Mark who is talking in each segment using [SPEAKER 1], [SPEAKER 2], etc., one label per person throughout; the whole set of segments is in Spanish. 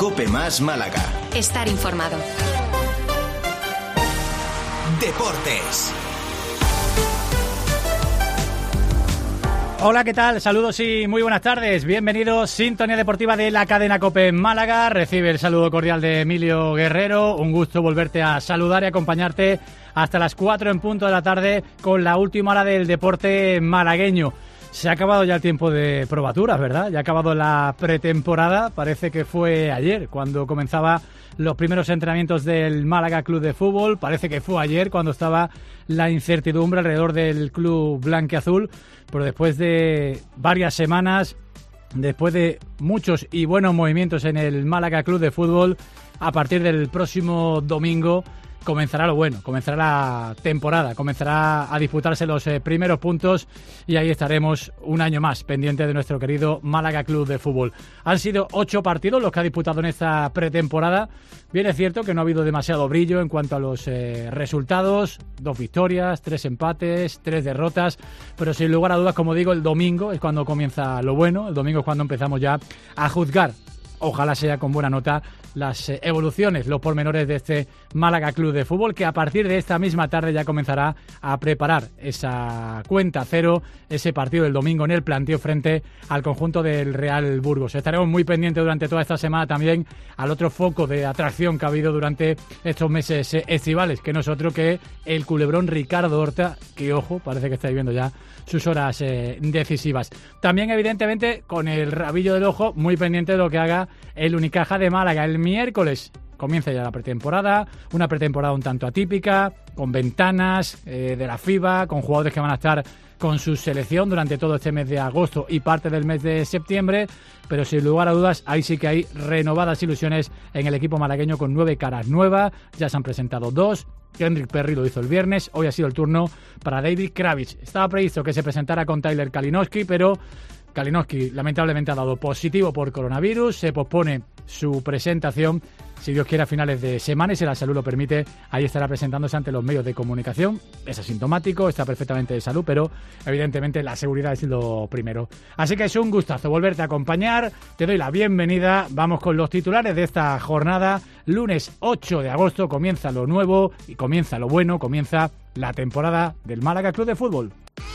[SPEAKER 1] COPE Más Málaga.
[SPEAKER 2] Estar informado.
[SPEAKER 1] Deportes.
[SPEAKER 3] Hola, ¿qué tal? Saludos y muy buenas tardes. Bienvenidos, Sintonía Deportiva de la cadena COPE en Málaga. Recibe el saludo cordial de Emilio Guerrero. Un gusto volverte a saludar y acompañarte hasta las 4 en punto de la tarde con la última hora del deporte malagueño. Se ha acabado ya el tiempo de probaturas, ¿verdad? Ya ha acabado la pretemporada. Parece que fue ayer cuando comenzaba los primeros entrenamientos del Málaga Club de Fútbol. Parece que fue ayer cuando estaba la incertidumbre alrededor del club blanquiazul. Pero después de varias semanas, después de muchos y buenos movimientos en el Málaga Club de Fútbol, a partir del próximo domingo comenzará lo bueno, comenzará la temporada, comenzará a disputarse los primeros puntos y ahí estaremos un año más pendiente de nuestro querido Málaga Club de Fútbol. Han sido 8 partidos los que ha disputado en esta pretemporada. Bien es cierto que no ha habido demasiado brillo en cuanto a los resultados, 2 victorias, 3 empates, 3 derrotas, pero sin lugar a dudas, como digo, el domingo es cuando comienza lo bueno, el domingo es cuando empezamos ya a juzgar, ojalá sea con buena nota, las evoluciones, los pormenores de este Málaga Club de Fútbol, que a partir de esta misma tarde ya comenzará a preparar esa cuenta cero, ese partido del domingo en el planteo frente al conjunto del Real Burgos. Estaremos muy pendientes durante toda esta semana también al otro foco de atracción que ha habido durante estos meses estivales, que no es otro que el culebrón Ricardo Horta, que ojo, parece que está viviendo ya sus horas decisivas. También evidentemente con el rabillo del ojo muy pendiente de lo que haga el Unicaja de Málaga. El miércoles comienza ya la pretemporada, una pretemporada un tanto atípica, con ventanas de la FIBA, con jugadores que van a estar con su selección durante todo este mes de agosto y parte del mes de septiembre, pero sin lugar a dudas ahí sí que hay renovadas ilusiones en el equipo malagueño con 9 caras nuevas. Ya se han presentado 2. Kendrick Perry lo hizo el viernes, hoy ha sido el turno para David Kravitz. Estaba previsto que se presentara con Tyler Kalinowski, pero Kalinowski lamentablemente ha dado positivo por coronavirus, se pospone su presentación, si Dios quiere, a finales de semana, y si la salud lo permite, ahí estará presentándose ante los medios de comunicación. Es asintomático, está perfectamente de salud, pero evidentemente la seguridad es lo primero. Así que es un gustazo volverte a acompañar, te doy la bienvenida, vamos con los titulares de esta jornada. Lunes 8 de agosto comienza lo nuevo y comienza lo bueno, comienza la temporada del Málaga Club de Fútbol.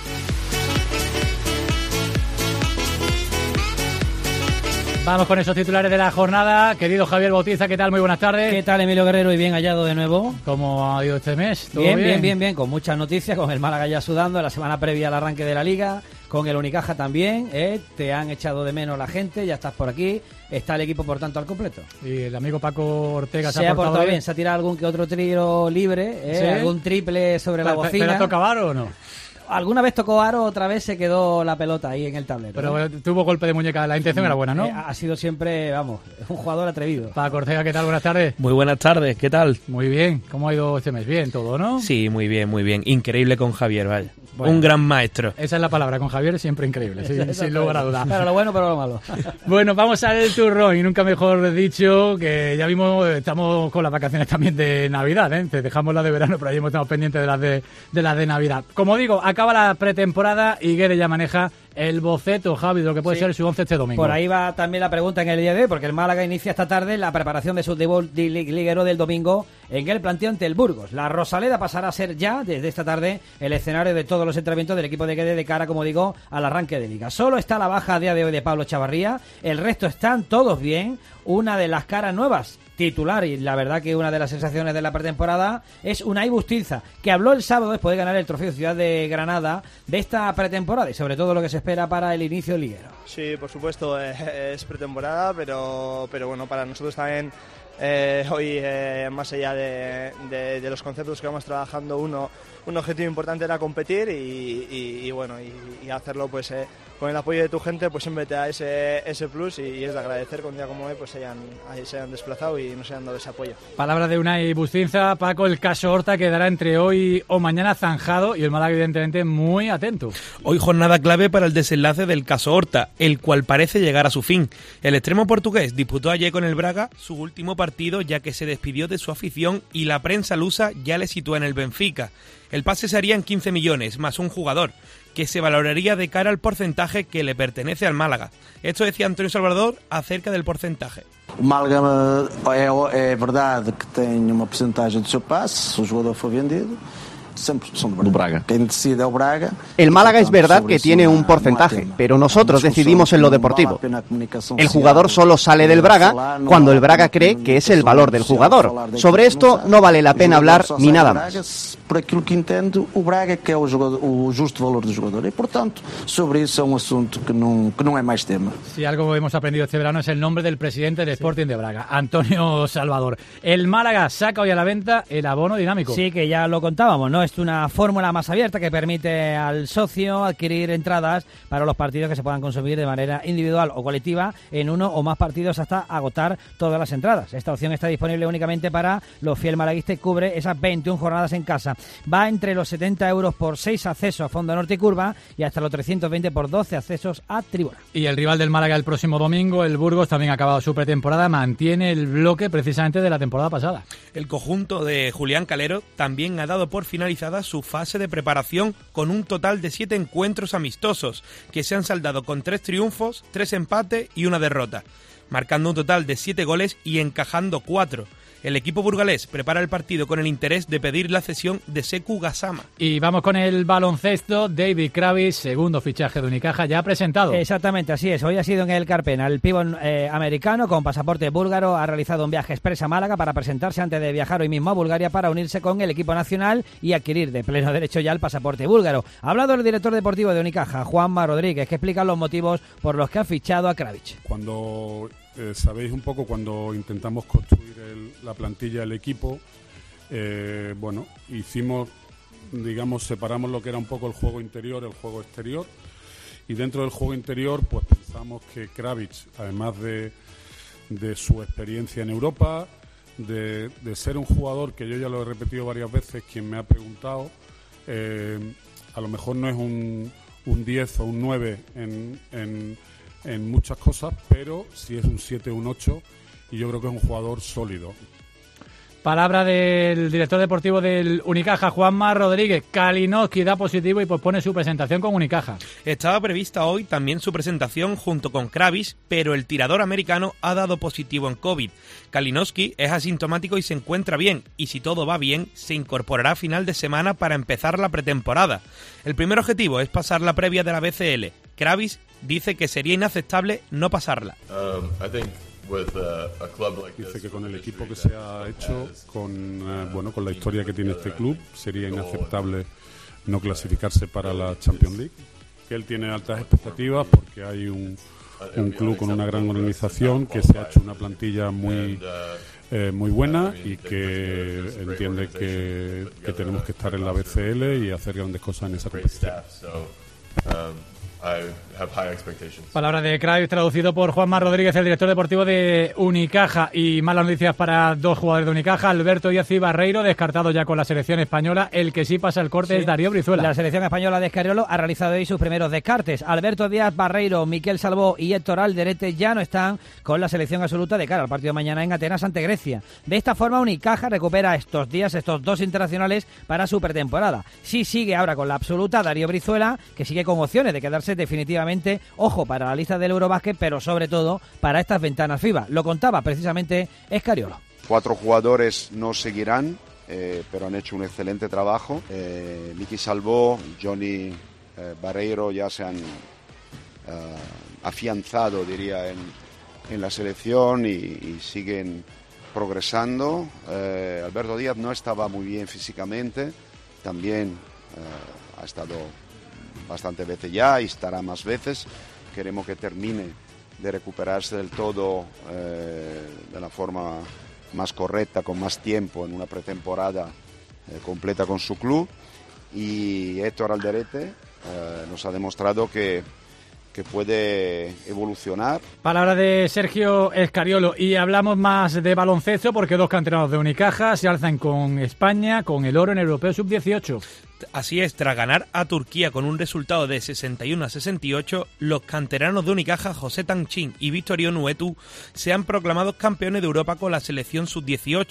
[SPEAKER 3] Vamos con esos titulares de la jornada. Querido Javier Bautiza, ¿qué tal? Muy buenas tardes.
[SPEAKER 4] ¿Qué tal, Emilio Guerrero? Y bien hallado de nuevo.
[SPEAKER 3] ¿Cómo ha ido este mes? ¿Todo
[SPEAKER 4] Bien, con muchas noticias, con el Málaga ya sudando, la semana previa al arranque de la Liga, con el Unicaja también, te han echado de menos la gente, ya estás por aquí, está el equipo por tanto al completo. Y el amigo Paco Ortega se ha portado bien, se ha tirado algún que otro tiro libre, ¿sí? Algún triple sobre la bocina.
[SPEAKER 3] ¿Pero toca varo o no?
[SPEAKER 4] Alguna vez tocó aro, otra vez se quedó la pelota ahí en el tablero.
[SPEAKER 3] Pero tuvo golpe de muñeca, la intención era buena, ¿no?
[SPEAKER 4] Ha sido siempre, vamos, un jugador atrevido.
[SPEAKER 3] Paco Ortega, ¿qué tal? Buenas tardes.
[SPEAKER 5] Muy buenas tardes, ¿qué tal?
[SPEAKER 3] Muy bien, ¿cómo ha ido este mes? Bien, todo, ¿no?
[SPEAKER 5] Sí, muy bien, muy bien. Increíble con Javier, vaya. Bueno, un gran maestro.
[SPEAKER 3] Esa es la palabra, con Javier siempre increíble, sin lugar a dudas.
[SPEAKER 4] Pero lo bueno, pero lo malo.
[SPEAKER 3] Bueno, vamos al turrón, y nunca mejor dicho, que ya vimos, estamos con las vacaciones también de Navidad, ¿eh? Te dejamos las de verano, pero ahí estamos pendientes de las de Navidad. Como digo, acaba la pretemporada y Guede ya maneja el boceto, Javi, de lo que puede ser su 11 este domingo.
[SPEAKER 4] Por ahí va también la pregunta en el día de hoy, porque el Málaga inicia esta tarde la preparación de su debut liguero del domingo en el planteo ante el Burgos. La Rosaleda pasará a ser ya, desde esta tarde, el escenario de todos los entrenamientos del equipo de Guede de cara, como digo, al arranque de Liga. Solo está la baja a día de hoy de Pablo Chavarría, el resto están todos bien. Una de las caras nuevas titular, y la verdad que una de las sensaciones de la pretemporada, es Unai Bustinza, que habló el sábado después de ganar el trofeo Ciudad de Granada de esta pretemporada y sobre todo lo que se espera para el inicio liguero.
[SPEAKER 6] Sí, por supuesto, es pretemporada, pero bueno, para nosotros también hoy, más allá de los conceptos que vamos trabajando, un objetivo importante era competir y bueno, y hacerlo pues con el apoyo de tu gente, pues siempre te da ese plus, y es de agradecer que un día como hoy pues se hayan desplazado y nos hayan dado ese apoyo.
[SPEAKER 3] Palabras de Unai Bustinza. Paco, el caso Horta quedará entre hoy o mañana zanjado y el Málaga evidentemente muy atento.
[SPEAKER 5] Hoy jornada clave para el desenlace del caso Horta, el cual parece llegar a su fin. El extremo portugués disputó ayer con el Braga su último partido, ya que se despidió de su afición y la prensa lusa ya le sitúa en el Benfica. El pase se haría en 15 millones, más un jugador, que se valoraría de cara al porcentaje que le pertenece al Málaga. Esto decía Antonio Salvador acerca del porcentaje.
[SPEAKER 2] O Málaga é verdade que tem uma porcentagem do seu passe, se o jogador for vendido.
[SPEAKER 7] Do Braga.
[SPEAKER 2] Quien decide es Braga.
[SPEAKER 7] El Málaga es verdad que tiene un porcentaje, pero nosotros decidimos en lo deportivo. El jugador solo sale del Braga cuando el Braga cree que es el valor del jugador. Sobre esto no vale la pena hablar ni nada más.
[SPEAKER 2] Por aquilo que entende o Braga, que é o justo valor do jogador. E, portanto, sobre isso é asunto que non é máis tema.
[SPEAKER 3] Si algo hemos aprendido este verano es el nombre del presidente del Sporting de Braga, Antonio Salvador. El Málaga saca hoy a la venta el abono dinámico.
[SPEAKER 4] Sí, que ya lo contábamos, ¿no? Es una fórmula más abierta que permite al socio adquirir entradas para los partidos que se puedan consumir de manera individual o colectiva en uno o más partidos hasta agotar todas las entradas. Esta opción está disponible únicamente para los fiel malaguistas y cubre esas 21 jornadas en casa. Va entre los 70 euros por 6 accesos a Fondo Norte y Curva y hasta los 320 por 12 accesos a Tribuna.
[SPEAKER 3] Y el rival del Málaga el próximo domingo, el Burgos, también ha acabado su pretemporada, mantiene el bloque precisamente de la temporada pasada.
[SPEAKER 5] El conjunto de Julián Calero también ha dado por finalizada su fase de preparación con un total de 7 encuentros amistosos que se han saldado con 3 triunfos, 3 empates y 1 derrota, marcando un total de 7 goles y encajando 4. El equipo burgalés prepara el partido con el interés de pedir la cesión de Sekou Gassama.
[SPEAKER 3] Y vamos con el baloncesto. David Kravis, segundo fichaje de Unicaja, ya presentado.
[SPEAKER 4] Exactamente, así es. Hoy ha sido en el Carpena. El pívot americano con pasaporte búlgaro ha realizado un viaje express a Málaga para presentarse antes de viajar hoy mismo a Bulgaria para unirse con el equipo nacional y adquirir de pleno derecho ya el pasaporte búlgaro. Ha hablado el director deportivo de Unicaja, Juanma Rodríguez, que explica los motivos por los que ha fichado a Kravis.
[SPEAKER 8] Cuando sabéis un poco, cuando intentamos construir la plantilla del equipo, hicimos, separamos lo que era un poco el juego interior, el juego exterior, y dentro del juego interior pues pensamos que Kravis, además de su experiencia en Europa, de ser un jugador que yo ya lo he repetido varias veces, quien me ha preguntado, a lo mejor no es un 10 o un 9 en muchas cosas, pero sí es un 7 o un 8 y yo creo que es un jugador sólido.
[SPEAKER 3] Palabra del director deportivo del Unicaja, Juanma Rodríguez. Kalinowski da positivo y pospone su presentación con Unicaja.
[SPEAKER 5] Estaba prevista hoy también su presentación junto con Kravis, pero el tirador americano ha dado positivo en COVID. Kalinowski es asintomático y se encuentra bien, y si todo va bien, se incorporará a final de semana para empezar la pretemporada. El primer objetivo es pasar la previa de la BCL. Kravis dice que sería inaceptable no pasarla.
[SPEAKER 8] Dice que con el equipo que se ha hecho, con la historia que tiene este club, sería inaceptable no clasificarse para la Champions League. Que él tiene altas expectativas porque hay un club con una gran organización, que se ha hecho una plantilla muy buena y que entiende que tenemos que estar en la BCL y hacer grandes cosas en esa competición.
[SPEAKER 3] Palabra de Kravis traducido por Juanma Rodríguez, el director deportivo de Unicaja. Y malas noticias para dos jugadores de Unicaja. Alberto Díaz y Barreiro, descartado ya con la selección española. El que sí pasa el corte es Darío Brizuela.
[SPEAKER 4] La selección española de Escariolo ha realizado hoy sus primeros descartes. Alberto Díaz, Barreiro, Miquel Salvó y Héctor Alderete ya no están con la selección absoluta de cara al partido de mañana en Atenas ante Grecia. De esta forma, Unicaja recupera estos dos internacionales para su pretemporada. Sí sigue ahora con la absoluta Darío Brizuela, que sigue con opciones de quedarse definitivamente, ojo, para la lista del Eurobásquet, pero sobre todo para estas ventanas FIBA. Lo contaba precisamente Escariolo.
[SPEAKER 9] 4 jugadores no seguirán, pero han hecho un excelente trabajo. Miki Salvó, Johnny Barreiro ya se han afianzado, diría, en la selección y siguen progresando. Alberto Díaz no estaba muy bien físicamente, también ha estado bastantes veces ya y estará más veces. Queremos que termine de recuperarse del todo de la forma más correcta, con más tiempo en una pretemporada completa con su club. Y Héctor Alderete nos ha demostrado que puede evolucionar.
[SPEAKER 3] Palabra de Sergio Escariolo. Y hablamos más de baloncesto porque dos canteranos de Unicaja se alzan con España con el oro en el Europeo Sub-18.
[SPEAKER 5] Así es, tras ganar a Turquía con un resultado de 61-68, los canteranos de Unicaja, José Tanchin y Victorio Nuetu, se han proclamado campeones de Europa con la selección Sub-18.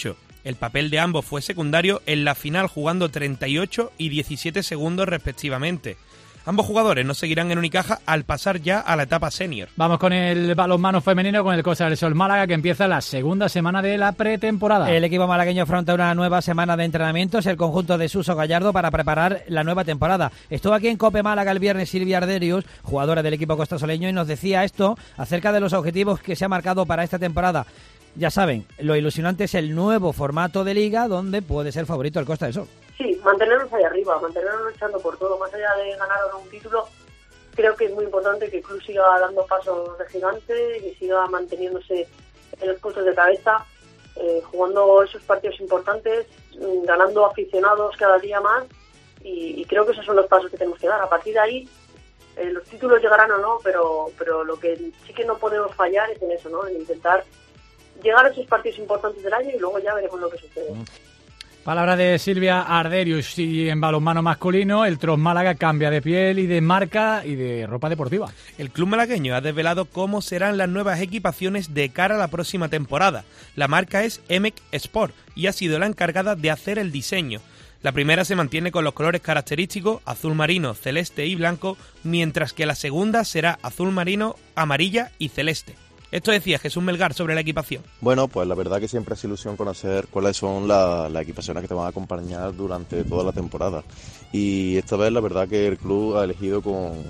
[SPEAKER 5] El papel de ambos fue secundario en la final, jugando 38 y 17 segundos respectivamente. Ambos jugadores no seguirán en Unicaja al pasar ya a la etapa senior.
[SPEAKER 3] Vamos con el balonmano femenino, con el Costa del Sol Málaga, que empieza la segunda semana de la pretemporada.
[SPEAKER 4] El equipo malagueño afronta una nueva semana de entrenamientos, el conjunto de Suso Gallardo, para preparar la nueva temporada. Estuvo aquí en Cope Málaga el viernes Silvia Arderius, jugadora del equipo costasoleño, y nos decía esto acerca de los objetivos que se ha marcado para esta temporada. Ya saben, lo ilusionante es el nuevo formato de liga, donde puede ser favorito el Costa del Sol.
[SPEAKER 10] Sí, mantenernos ahí arriba, mantenernos luchando por todo, más allá de ganar o no un título. Creo que es muy importante que el club siga dando pasos de gigante, que siga manteniéndose en los puestos de cabeza, jugando esos partidos importantes, ganando aficionados cada día más, y creo que esos son los pasos que tenemos que dar. A partir de ahí, los títulos llegarán o no, pero lo que sí que no podemos fallar es en eso, ¿no? En intentar llegar a esos partidos importantes del año y luego ya veremos lo que sucede.
[SPEAKER 3] Palabra de Silvia Arderius. Y en balonmano masculino, el Tros Málaga cambia de piel y de marca y de ropa deportiva.
[SPEAKER 5] El club malagueño ha desvelado cómo serán las nuevas equipaciones de cara a la próxima temporada. La marca es EMEC Sport y ha sido la encargada de hacer el diseño. La primera se mantiene con los colores característicos azul marino, celeste y blanco, mientras que la segunda será azul marino, amarilla y celeste. Esto decía Jesús Melgar sobre la equipación.
[SPEAKER 11] Bueno, pues la verdad que siempre es ilusión conocer cuáles son las equipaciones que te van a acompañar durante toda la temporada. Y esta vez la verdad que el club ha elegido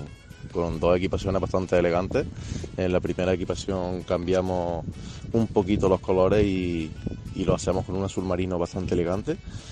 [SPEAKER 11] con dos equipaciones bastante elegantes. En la primera equipación cambiamos un poquito los colores y lo hacemos con un azul marino bastante elegante.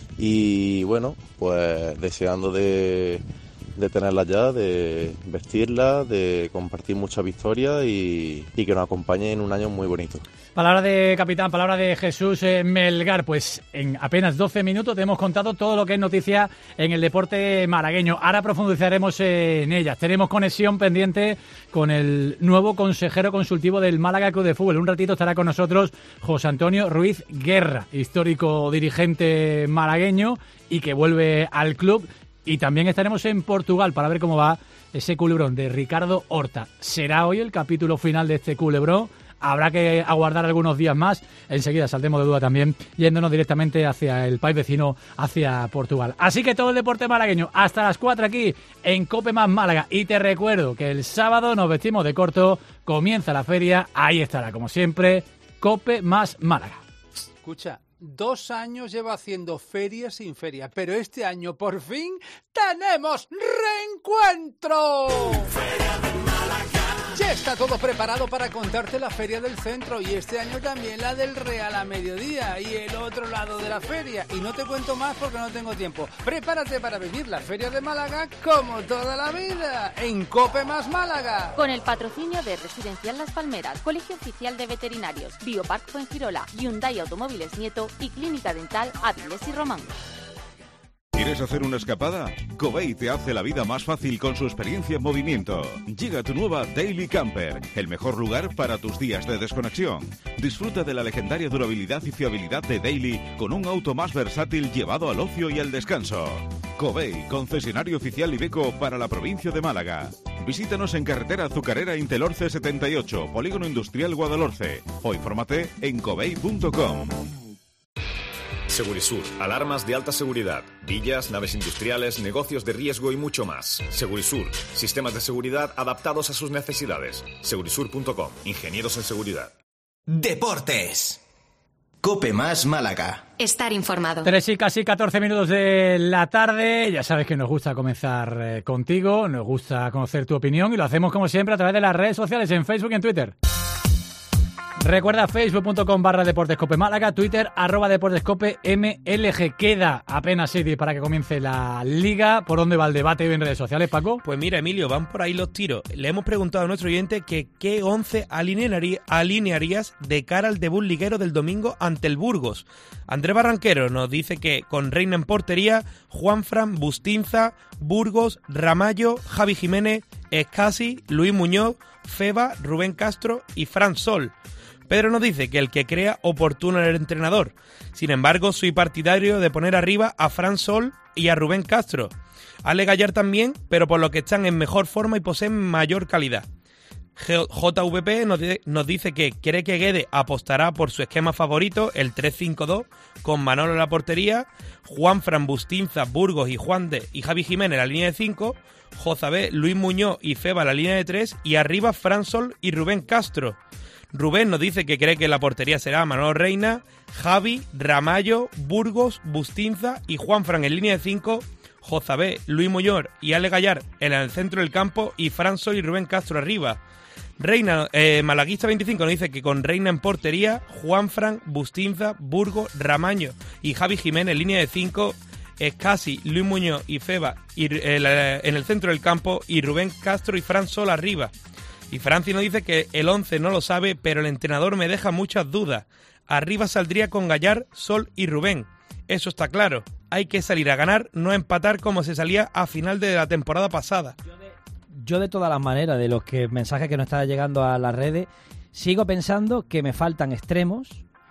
[SPEAKER 11] Y bueno, pues deseando de tenerla ya, de vestirla, de compartir mucha victoria y que nos acompañe en un año muy bonito.
[SPEAKER 3] Palabra de capitán, palabra de Jesús Melgar. Pues en apenas 12 minutos te hemos contado todo lo que es noticia en el deporte malagueño. Ahora profundizaremos en ellas. Tenemos conexión pendiente con el nuevo consejero consultivo del Málaga Club de Fútbol. Un ratito estará con nosotros José Antonio Ruiz Guerra, histórico dirigente malagueño y que vuelve al club. Y también estaremos en Portugal para ver cómo va ese culebrón de Ricardo Horta. ¿Será hoy el capítulo final de este culebrón? Habrá que aguardar algunos días más. Enseguida saldremos de duda también, yéndonos directamente hacia el país vecino, hacia Portugal. Así que todo el deporte malagueño hasta las 4 aquí en Cope Más Málaga. Y te recuerdo que el sábado nos vestimos de corto, comienza la feria, ahí estará como siempre Cope Más Málaga.
[SPEAKER 12] Escucha, 2 años lleva haciendo feria sin feria, pero este año por fin tenemos reencuentro. Feria de Málaga. Ya está todo preparado para contarte la feria del centro y este año también la del Real a mediodía y el otro lado de la feria. Y no te cuento más porque no tengo tiempo. Prepárate para vivir la feria de Málaga como toda la vida en Cope Más Málaga.
[SPEAKER 13] Con el patrocinio de Residencial Las Palmeras, Colegio Oficial de Veterinarios, Biopark Fuengirola, Hyundai Automóviles Nieto y Clínica Dental Áviles y Román.
[SPEAKER 14] ¿Quieres hacer una escapada? Covey te hace la vida más fácil con su experiencia en movimiento. Llega tu nueva Daily Camper, el mejor lugar para tus días de desconexión. Disfruta de la legendaria durabilidad y fiabilidad de Daily con un auto más versátil llevado al ocio y al descanso. Covey, concesionario oficial Iveco para la provincia de Málaga. Visítanos en carretera Azucarera Intelorce 78, Polígono Industrial Guadalhorce, o infórmate en covey.com.
[SPEAKER 15] Segurisur, alarmas de alta seguridad, villas, naves industriales, negocios de riesgo y mucho más. Segurisur, sistemas de seguridad adaptados a sus necesidades. Segurisur.com, ingenieros en seguridad.
[SPEAKER 1] Deportes. Cope Más Málaga.
[SPEAKER 13] Estar informado.
[SPEAKER 3] 3 y casi 14 minutos de la tarde. Ya sabes que nos gusta comenzar contigo, nos gusta conocer tu opinión y lo hacemos como siempre a través de las redes sociales en Facebook y en Twitter. Recuerda facebook.com/deportescope Málaga, Twitter @deportescope MLG. Queda apenas 6 días para que comience la liga. ¿Por dónde va el debate en redes sociales, Paco?
[SPEAKER 5] Pues mira, Emilio, van por ahí los tiros. Le hemos preguntado a nuestro oyente que qué 11 alinearías de cara al debut liguero del domingo ante el Burgos. Andrés Barranquero nos dice que con Reina en portería, Juanfran, Bustinza, Burgos, Ramallo, Javi Jiménez, Escasi, Luis Muñoz, Feba, Rubén Castro y Fran Sol. Pedro nos dice que el que crea oportuno el entrenador. Sin embargo, soy partidario de poner arriba a Fran Sol y a Rubén Castro. Ale Gallar también, pero por lo que están en mejor forma y poseen mayor calidad. JVP nos dice que cree que Guede apostará por su esquema favorito, el 3-5-2, con Manolo en la portería, Juanfran, Bustinza, Burgos y Juan de y Javi Jiménez en la línea de 5, Jozabé, Luis Muñoz y Feba en la línea de 3 y arriba Fransol y Rubén Castro. Rubén nos dice que cree que la portería será Manolo Reina, Javi, Ramallo, Burgos, Bustinza y Juanfran en línea de 5, Jozabé, Luis Muñoz y Ale Gallar en el centro del campo y Fransol y Rubén Castro arriba. Reina, Malaguista 25 nos dice que con Reina en portería, Juanfran, Bustinza, Burgos, Ramaño y Javi Jiménez en línea de 5, Escasi, Luis Muñoz y Feba en el centro del campo y Rubén Castro y Fran Sol arriba. Y Franci nos dice que el 11 no lo sabe, pero el entrenador me deja muchas dudas. Arriba saldría con Gallar, Sol y Rubén. Eso está claro. Hay que salir a ganar, no a empatar como se salía a final de la temporada pasada.
[SPEAKER 4] Yo de todas las maneras, de los mensajes que nos están llegando a las redes, sigo pensando que me faltan extremos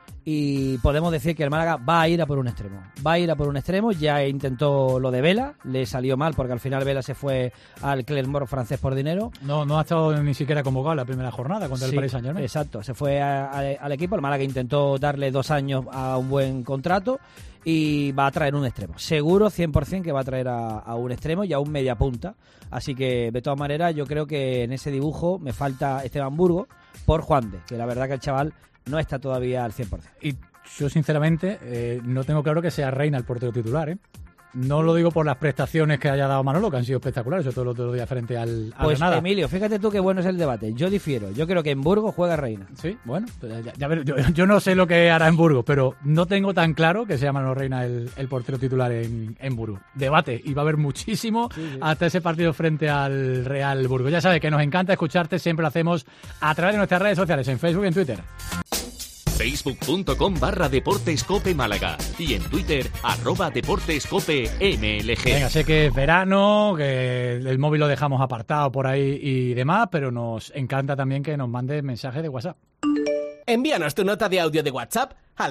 [SPEAKER 4] y podemos decir que el Málaga va a ir a por un extremo. Va a ir a por un extremo, ya intentó lo de Vela, le salió mal porque al final Vela se fue al Clermont francés por dinero.
[SPEAKER 3] No ha estado ni siquiera convocado en la primera jornada contra el Paris Saint-Germain.
[SPEAKER 4] Exacto, se fue al equipo, el Málaga intentó darle 2 años a un buen contrato y va a traer un extremo. Seguro 100% que va a traer a un extremo y a un media punta. Así que, de todas maneras, yo creo que en ese dibujo me falta Esteban Burgos por Juan de, que la verdad que el chaval no está todavía al 100%.
[SPEAKER 3] Y yo, sinceramente, no tengo claro que sea Reina el portero titular, ¿eh? No lo digo por las prestaciones que haya dado Manolo, que han sido espectaculares, sobre todo el otro día frente al Granada.
[SPEAKER 4] Emilio, fíjate tú qué bueno es el debate. Yo difiero. Yo creo que en Burgos juega Reina.
[SPEAKER 3] Sí, bueno, yo no sé lo que hará en Burgos, pero no tengo tan claro que sea Manolo Reina el portero titular en Burgos. Debate, y va a haber muchísimo hasta ese partido frente al Real Burgos. Ya sabes que nos encanta escucharte, siempre lo hacemos a través de nuestras redes sociales, en Facebook y en Twitter.
[SPEAKER 16] Facebook.com/Deportes Cope Málaga y en Twitter @DeportesCopeMLG.
[SPEAKER 3] Venga, sé que es verano, que el móvil lo dejamos apartado por ahí y demás, pero nos encanta también que nos mandes mensajes de WhatsApp.
[SPEAKER 17] Envíanos tu nota de audio de WhatsApp al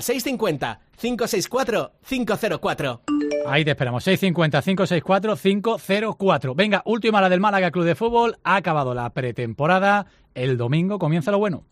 [SPEAKER 17] 650-564-504.
[SPEAKER 3] Ahí te esperamos, 650-564-504. Venga, última la del Málaga Club de Fútbol. Ha acabado la pretemporada. El domingo comienza lo bueno.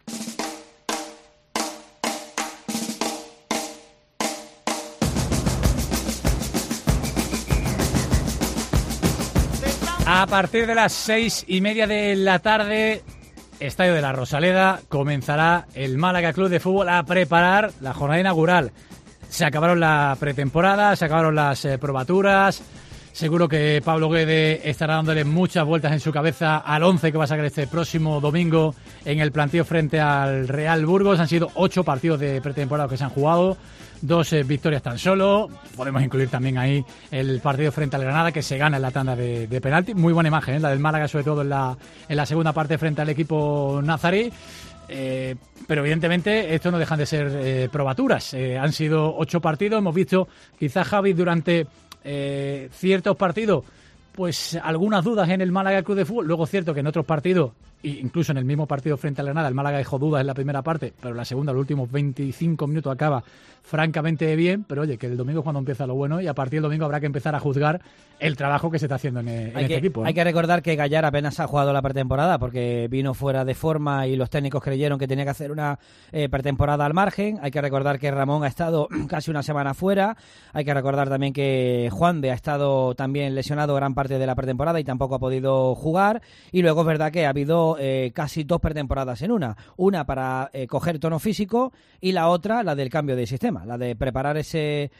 [SPEAKER 3] A partir de las 6:30 de la tarde, Estadio de la Rosaleda, comenzará el Málaga Club de Fútbol a preparar la jornada inaugural. Se acabaron la pretemporada, se acabaron las probaturas. Seguro que Pablo Guede estará dándole muchas vueltas en su cabeza al 11 que va a sacar este próximo domingo en el planteo frente al Real Burgos. Han sido 8 partidos de pretemporada que se han jugado. 2 victorias tan solo. Podemos incluir también ahí el partido frente al Granada, que se gana en la tanda de penalti. Muy buena imagen, la del Málaga, sobre todo en la segunda parte frente al equipo nazarí. Pero evidentemente esto no dejan de ser probaturas. Han sido 8 partidos. Hemos visto quizás, Javi, durante ciertos partidos, pues algunas dudas en el Málaga Club de Fútbol. Luego es cierto que en otros partidos, incluso en el mismo partido frente al Granada, el Málaga dejó dudas en la primera parte, pero en la segunda, los últimos 25 minutos, acaba francamente bien. Pero oye, que el domingo es cuando empieza lo bueno, y a partir del domingo habrá que empezar a juzgar el trabajo que se está haciendo en este equipo, ¿no?
[SPEAKER 4] Hay que recordar que Gallar apenas ha jugado la pretemporada porque vino fuera de forma y los técnicos creyeron que tenía que hacer una pretemporada al margen. Hay que recordar que Ramón ha estado casi una semana fuera. Hay que recordar también que Juan de ha estado también lesionado gran parte de la pretemporada y tampoco ha podido jugar. Y luego es verdad que ha habido casi 2 pretemporadas en una para coger tono físico, y la otra, la del cambio de sistema, la de preparar ese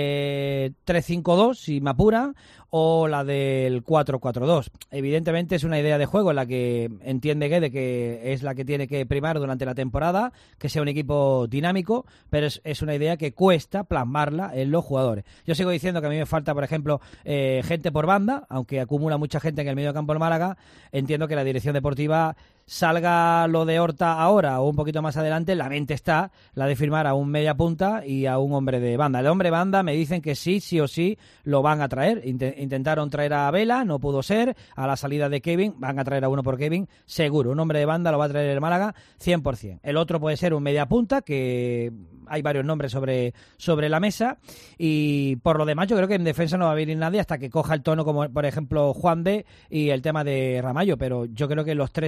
[SPEAKER 4] 3-5-2, si me apuran, o la del 4-4-2. Evidentemente es una idea de juego en la que entiende Guede que es la que tiene que primar durante la temporada, que sea un equipo dinámico, pero es una idea que cuesta plasmarla en los jugadores. Yo sigo diciendo que a mí me falta, por ejemplo, gente por banda, aunque acumula mucha gente en el medio campo del Málaga. Entiendo que la dirección deportiva, salga lo de Horta ahora o un poquito más adelante, la mente está la de firmar a un media punta y a un hombre de banda. El hombre banda me dicen que sí o sí lo van a traer. Intentaron traer a Vela, no pudo ser. A la salida de Kevin van a traer a uno por Kevin, seguro. Un hombre de banda lo va a traer el Málaga 100%. El otro puede ser un media punta, que hay varios nombres sobre la mesa, y por lo demás yo creo que en defensa no va a venir nadie hasta que coja el tono, como por ejemplo Juan de y el tema de Ramallo, pero yo creo que los 3 están claros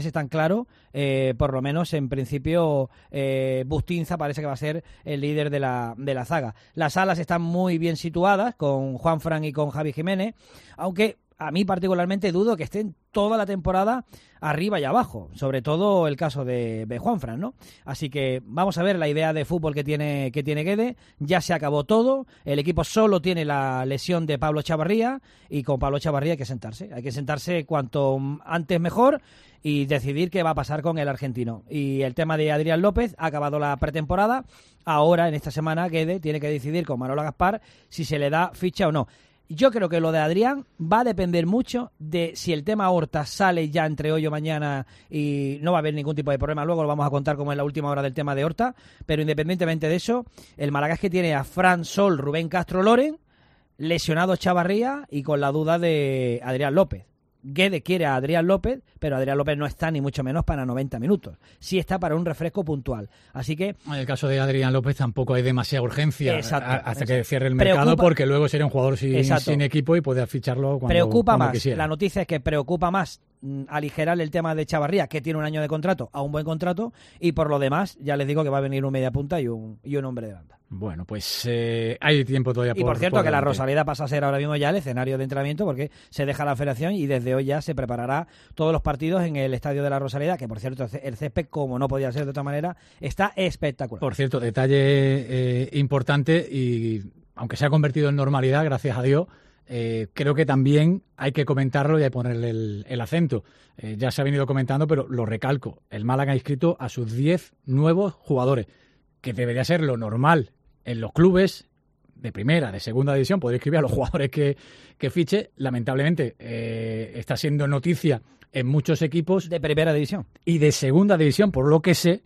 [SPEAKER 4] claro, por lo menos en principio Bustinza parece que va a ser el líder de la zaga. Las alas están muy bien situadas con Juanfran y con Javi Jiménez, aunque a mí particularmente dudo que estén toda la temporada arriba y abajo, sobre todo el caso de Juanfran, ¿no? Así que vamos a ver la idea de fútbol que tiene Guede. Ya se acabó todo, el equipo solo tiene la lesión de Pablo Chavarría y con Pablo Chavarría hay que sentarse cuanto antes mejor y decidir qué va a pasar con el argentino. Y el tema de Adrián López, ha acabado la pretemporada, ahora en esta semana Guede tiene que decidir con Manolo Gaspar si se le da ficha o no. Yo creo que lo de Adrián va a depender mucho de si el tema Horta sale ya entre hoy o mañana y no va a haber ningún tipo de problema. Luego lo vamos a contar como en la última hora del tema de Horta, pero independientemente de eso, el Málaga es que tiene a Fran Sol, Rubén Castro Loren, lesionado Chavarría y con la duda de Adrián López. Guede quiere a Adrián López, pero Adrián López no está ni mucho menos para 90 minutos. Sí está para un refresco puntual. Así que
[SPEAKER 3] en el caso de Adrián López tampoco hay demasiada urgencia hasta que cierre el
[SPEAKER 4] Preocupa,
[SPEAKER 3] mercado, porque luego sería un jugador sin equipo y puede ficharlo cuando quisiera.
[SPEAKER 4] La noticia es que preocupa más aligerar el tema de Chavarría, que tiene un año de contrato, a un buen contrato, y por lo demás ya les digo que va a venir un media punta y un hombre de banda.
[SPEAKER 3] Bueno, pues hay tiempo todavía.
[SPEAKER 4] Y por cierto, que la Rosaleda pasa a ser ahora mismo ya el escenario de entrenamiento, porque se deja la federación y desde hoy ya se preparará todos los partidos en el estadio de la Rosaleda, que por cierto el césped, como no podía ser de otra manera, está espectacular.
[SPEAKER 3] Por cierto, detalle importante, y aunque se ha convertido en normalidad, gracias a Dios, creo que también hay que comentarlo y hay que ponerle el acento. Ya se ha venido comentando, pero lo recalco. El Málaga ha inscrito a sus 10 nuevos jugadores, que debería ser lo normal en los clubes de primera, de segunda división, poder inscribir a los jugadores que fiche. Lamentablemente está siendo noticia en muchos equipos
[SPEAKER 4] de primera división
[SPEAKER 3] y de segunda división, por lo que sé,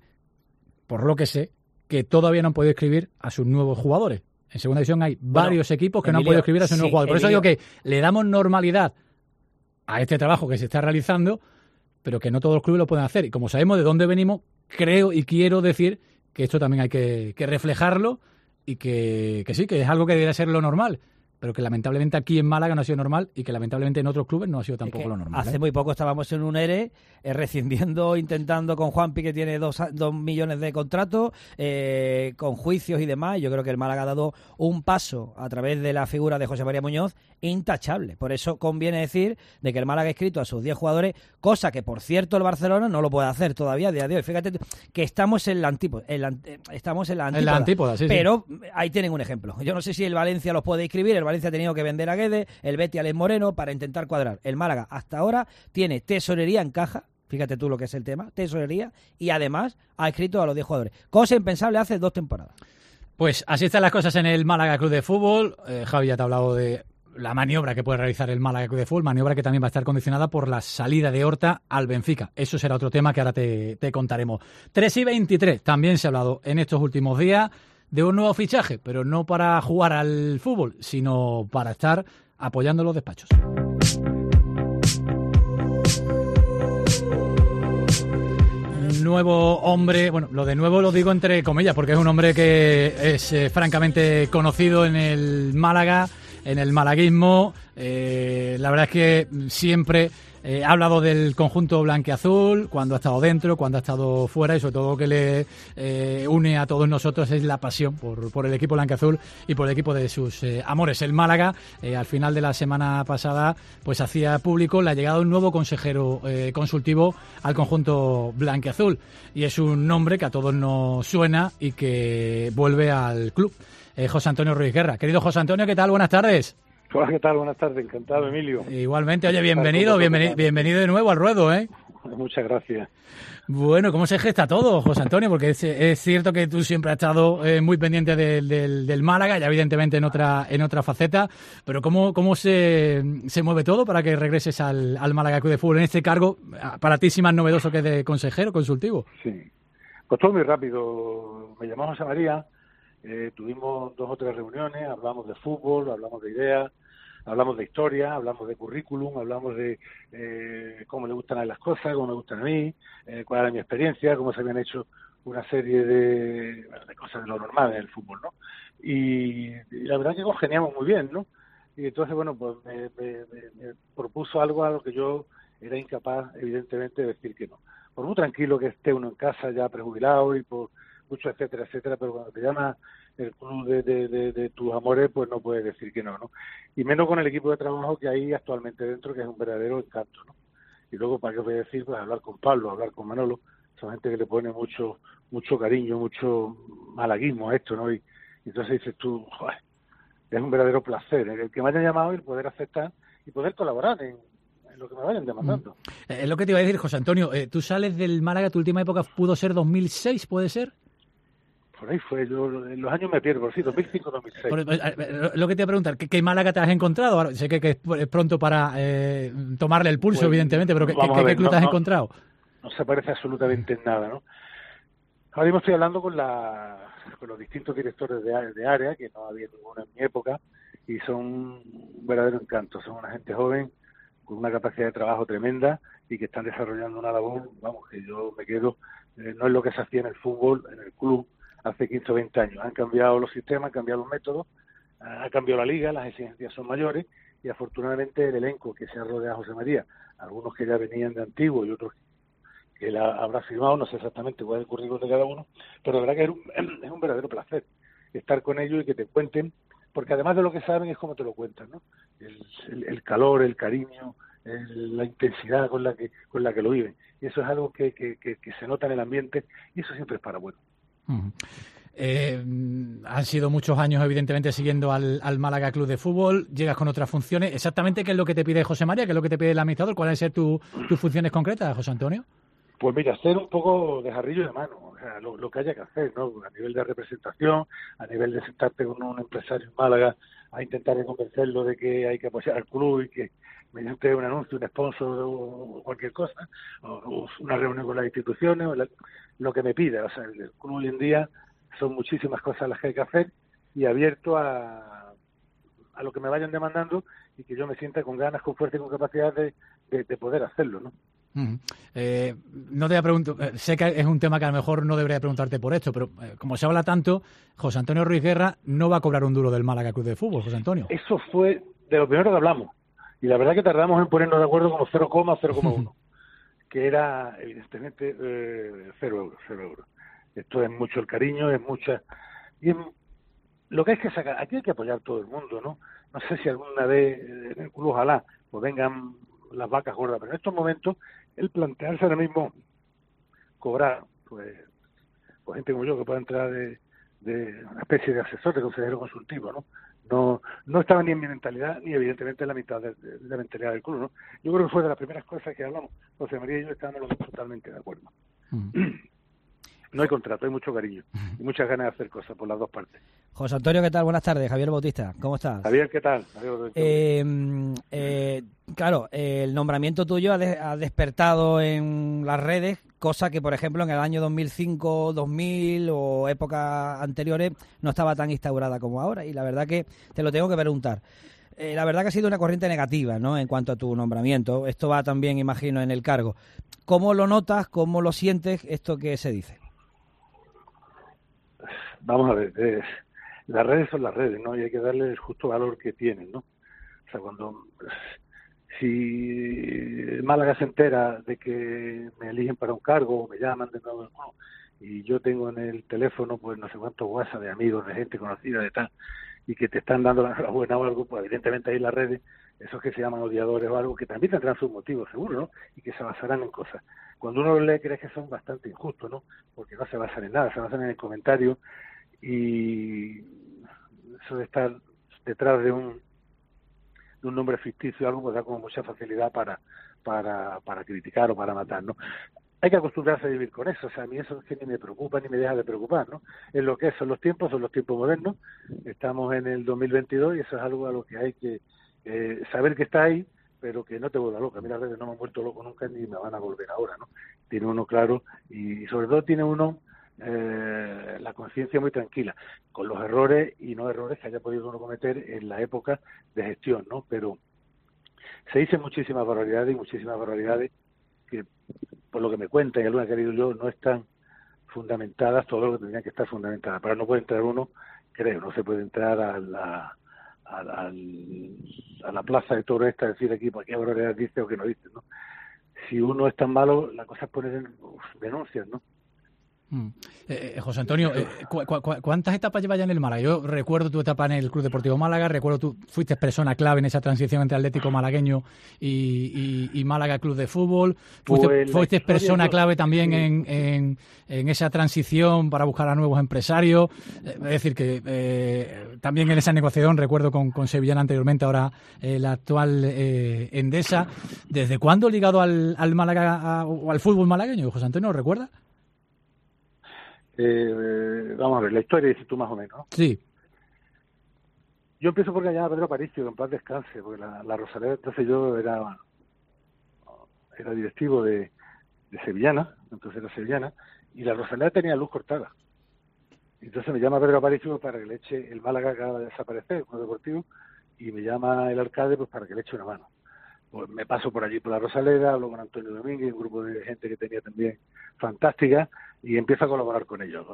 [SPEAKER 3] que todavía no han podido inscribir a sus nuevos jugadores. En segunda división hay varios equipos que no han podido escribir a sus nuevos jugadores. Por eso digo que le damos normalidad a este trabajo que se está realizando, pero que no todos los clubes lo pueden hacer. Y como sabemos de dónde venimos, creo y quiero decir que esto también hay que reflejarlo y que sí, que es algo que debería ser lo normal, pero que lamentablemente aquí en Málaga no ha sido normal y que lamentablemente en otros clubes no ha sido tampoco lo normal.
[SPEAKER 4] Hace muy poco estábamos en un ERE rescindiendo, intentando con Juanpi, que tiene 2 millones de contrato, con juicios y demás. Yo creo que el Málaga ha dado un paso a través de la figura de José María Muñoz intachable. Por eso conviene decir de que el Málaga ha inscrito a sus 10 jugadores, cosa que por cierto el Barcelona no lo puede hacer todavía a día de hoy. Fíjate que estamos en la antípoda.
[SPEAKER 3] Sí,
[SPEAKER 4] pero ahí tienen un ejemplo. Yo no sé si el Valencia los puede inscribir. El Valencia ha tenido que vender a Guede, el Betis a Alex Moreno para intentar cuadrar. El Málaga hasta ahora tiene tesorería en caja, fíjate tú lo que es el tema, tesorería, y además ha inscrito a los 10 jugadores. Cosa impensable hace 2 temporadas.
[SPEAKER 3] Pues así están las cosas en el Málaga Club de Fútbol. Javi ya te ha hablado de la maniobra que puede realizar el Málaga Club de Fútbol, maniobra que también va a estar condicionada por la salida de Horta al Benfica. Eso será otro tema que ahora te contaremos. 3:23, también se ha hablado en estos últimos días de un nuevo fichaje, pero no para jugar al fútbol, sino para estar apoyando los despachos. Nuevo hombre, bueno, lo de nuevo lo digo entre comillas, porque es un hombre que es francamente conocido en el Málaga, en el malaguismo. La verdad es que siempre ha hablado del conjunto blanquiazul, cuando ha estado dentro, cuando ha estado fuera, y sobre todo que le une a todos nosotros es la pasión por el equipo blanquiazul y por el equipo de sus amores. El Málaga, al final de la semana pasada, pues hacía público la llegada de un nuevo consejero consultivo al conjunto blanquiazul, y es un nombre que a todos nos suena y que vuelve al club. José Antonio Ruiz Guerra. Querido José Antonio, ¿qué tal? Buenas tardes.
[SPEAKER 18] Hola, ¿qué tal? Buenas tardes, encantado, Emilio.
[SPEAKER 3] Igualmente, oye, bienvenido de nuevo al ruedo, ¿eh?
[SPEAKER 18] Muchas gracias.
[SPEAKER 3] Bueno, ¿cómo se gesta todo, José Antonio? Porque es cierto que tú siempre has estado muy pendiente del Málaga, ya evidentemente en otra faceta, pero ¿cómo se mueve todo para que regreses al Málaga Club de Fútbol en este cargo para ti sí más novedoso que de consejero consultivo?
[SPEAKER 18] Sí, pues todo muy rápido. Me llamó José María, tuvimos 2 o 3 reuniones, hablamos de fútbol, hablamos de ideas, hablamos de historia, hablamos de currículum, hablamos de cómo le gustan a él las cosas, cómo me gustan a mí, cuál era mi experiencia, cómo se habían hecho una serie de cosas de lo normal en el fútbol, ¿no? Y la verdad es que congeniamos muy bien, ¿no? Y entonces, bueno, pues me propuso algo a lo que yo era incapaz, evidentemente, de decir que no. por muy tranquilo que esté uno en casa ya prejubilado y por mucho etcétera, etcétera, pero cuando te llama el club de tus amores, pues no puedes decir que no, ¿no? Y menos con el equipo de trabajo que hay actualmente dentro, que es un verdadero encanto, ¿no? Y luego, ¿para qué os voy a decir? Pues hablar con Pablo, hablar con Manolo, son gente que le pone mucho cariño, mucho malaguismo a esto, ¿no? Y entonces dices tú, joder, es un verdadero placer el que me haya llamado y el poder aceptar y poder colaborar en lo que me vayan demandando.
[SPEAKER 3] Es lo que te iba a decir, José Antonio, tú sales del Málaga, tu última época pudo ser 2006, ¿puede ser?
[SPEAKER 18] Por ahí fue, yo en los años me pierdo, sí, 2005-2006.
[SPEAKER 3] Lo que te iba a preguntar, ¿qué Málaga te has encontrado? Ahora, sé que es pronto para tomarle el pulso, pues, evidentemente, pero ¿qué club te has encontrado?
[SPEAKER 18] No se parece absolutamente en nada, ¿no? Ahora mismo estoy hablando con los distintos directores de área, que no había ninguno en mi época, y son un verdadero encanto. Son una gente joven, con una capacidad de trabajo tremenda, y que están desarrollando una labor, vamos, que yo me quedo, no es lo que se hacía en el fútbol, en el club, hace 15 o 20 años. Han cambiado los sistemas, han cambiado los métodos, ha cambiado la liga, las exigencias son mayores, y afortunadamente el elenco que se ha rodeado a José María, algunos que ya venían de antiguo y otros que él habrá firmado, no sé exactamente cuál es el currículum de cada uno, pero la verdad que es un verdadero placer estar con ellos y que te cuenten, porque además de lo que saben es cómo te lo cuentan, ¿no? El calor, el cariño, la intensidad con la que lo viven. Y eso es algo que se nota en el ambiente, y eso siempre es para bueno.
[SPEAKER 3] Han sido muchos años, evidentemente, siguiendo al Málaga Club de Fútbol. Llegas con otras funciones. ¿Exactamente qué es lo que te pide José María? ¿Qué es lo que te pide el administrador? ¿Cuáles van a ser tus funciones concretas, José Antonio?
[SPEAKER 18] Pues mira, hacer un poco de jarrillo de mano, o sea, lo que haya que hacer, ¿no? A nivel de representación, a nivel de sentarte con un empresario en Málaga a intentar de convencerlo de que hay que apoyar al club y que mediante un anuncio, un sponsor o cualquier cosa, o una reunión con las instituciones, o lo que me pida. O sea, el club hoy en día son muchísimas cosas las que hay que hacer, y abierto a lo que me vayan demandando, y que yo me sienta con ganas, con fuerza y con capacidad de poder hacerlo, ¿no?
[SPEAKER 3] No te voy a preguntar, sé que es un tema que a lo mejor no debería preguntarte por esto, pero como se habla tanto, José Antonio Ruiz Guerra no va a cobrar un duro del Málaga Club de Fútbol, José Antonio.
[SPEAKER 18] Eso fue de lo primero que hablamos, y la verdad que tardamos en ponernos de acuerdo como 0,1, que era evidentemente 0 euros. Esto es mucho el cariño, es mucha... Y lo que hay que sacar, aquí hay que apoyar todo el mundo, ¿no? No sé si alguna vez en el club, ojalá, pues vengan las vacas gordas, pero en estos momentos el plantearse ahora mismo cobrar, pues gente como yo que pueda entrar de una especie de asesor, de consejero consultivo, no estaba ni en mi mentalidad, ni evidentemente en la mitad de la mentalidad del club, ¿no? Yo creo que fue de las primeras cosas que hablamos, José María y yo estábamos totalmente de acuerdo. No hay contrato, hay mucho cariño y muchas ganas de hacer cosas por las dos partes.
[SPEAKER 4] José Antonio, ¿qué tal? Buenas tardes. Javier Bautista, ¿cómo estás?
[SPEAKER 18] Javier, ¿qué tal?
[SPEAKER 4] Claro, el nombramiento tuyo ha despertado en las redes, cosa que, por ejemplo, en el año 2005, 2000 o épocas anteriores no estaba tan instaurada como ahora, y la verdad que te lo tengo que preguntar. La verdad que ha sido una corriente negativa, ¿no?, en cuanto a tu nombramiento. Esto va también, imagino, en el cargo. ¿Cómo lo notas? ¿Cómo lo sientes esto que se dice?
[SPEAKER 18] Vamos a ver, las redes son las redes, ¿no? Y hay que darle el justo valor que tienen, ¿no? O sea, si Málaga se entera de que me eligen para un cargo o me llaman de nuevo, y yo tengo en el teléfono pues no sé cuántos WhatsApp de amigos, de gente conocida, de tal, y que te están dando la enhorabuena o algo, pues evidentemente ahí las redes, esos que se llaman odiadores o algo, que también tendrán sus motivos, seguro, ¿no? Y que se basarán en cosas. Cuando uno los lee, crees que son bastante injustos, ¿no? Porque no se basan en nada, se basan en el comentario, y eso de estar detrás de un nombre ficticio o algo, pues da como mucha facilidad para criticar o para matar, ¿no? Hay que acostumbrarse a vivir con eso. O sea, a mí eso es que ni me preocupa ni me deja de preocupar, ¿no? Es lo que son los tiempos modernos. Estamos en el 2022 y eso es algo a lo que hay que saber que está ahí, pero que no te vuelva loca. A mí las redes no me han vuelto loco nunca ni me van a volver ahora, ¿no? Tiene uno claro y sobre todo tiene uno la conciencia muy tranquila, con los errores y no errores que haya podido uno cometer en la época de gestión, ¿no? Pero se dicen muchísimas barbaridades que, por lo que me cuentan y alguna que he leído yo, no están fundamentadas todo lo que tendrían que estar fundamentadas. Pero no puede entrar uno, no se puede entrar a la plaza de toros esta a decir aquí por qué barbaridades dice o qué no dice, ¿no? si uno es tan malo, la cosa es poner denuncias, ¿no?
[SPEAKER 3] José Antonio, ¿cuántas etapas llevas ya en el Málaga? Yo recuerdo tu etapa en el Club Deportivo Málaga, recuerdo tú fuiste persona clave en esa transición entre Atlético Malagueñño y Málaga Club de Fútbol. Fuiste persona clave también en esa transición para buscar a nuevos empresarios. Es decir, que también en esa negociación, recuerdo con Sevillana anteriormente, ahora la actual Endesa. ¿Desde cuándo ligado al Málaga o al fútbol malagueño, José Antonio, lo recuerdas?
[SPEAKER 18] Vamos a ver, la historia dices tú más o menos, ¿no?
[SPEAKER 3] Sí.
[SPEAKER 18] Yo empiezo porque allá Pedro Aparicio, que en paz descanse, porque la Rosaleda, entonces yo era directivo de Sevillana, entonces era Sevillana, y la Rosaleda tenía luz cortada. Entonces me llama Pedro Aparicio para que le eche, el Málaga acaba de desaparecer, el Club Deportivo, y me llama el alcalde pues para que le eche una mano. Pues me paso por allí por la Rosaleda, hablo con Antonio Domínguez, un grupo de gente que tenía también fantástica, y empiezo a colaborar con ellos.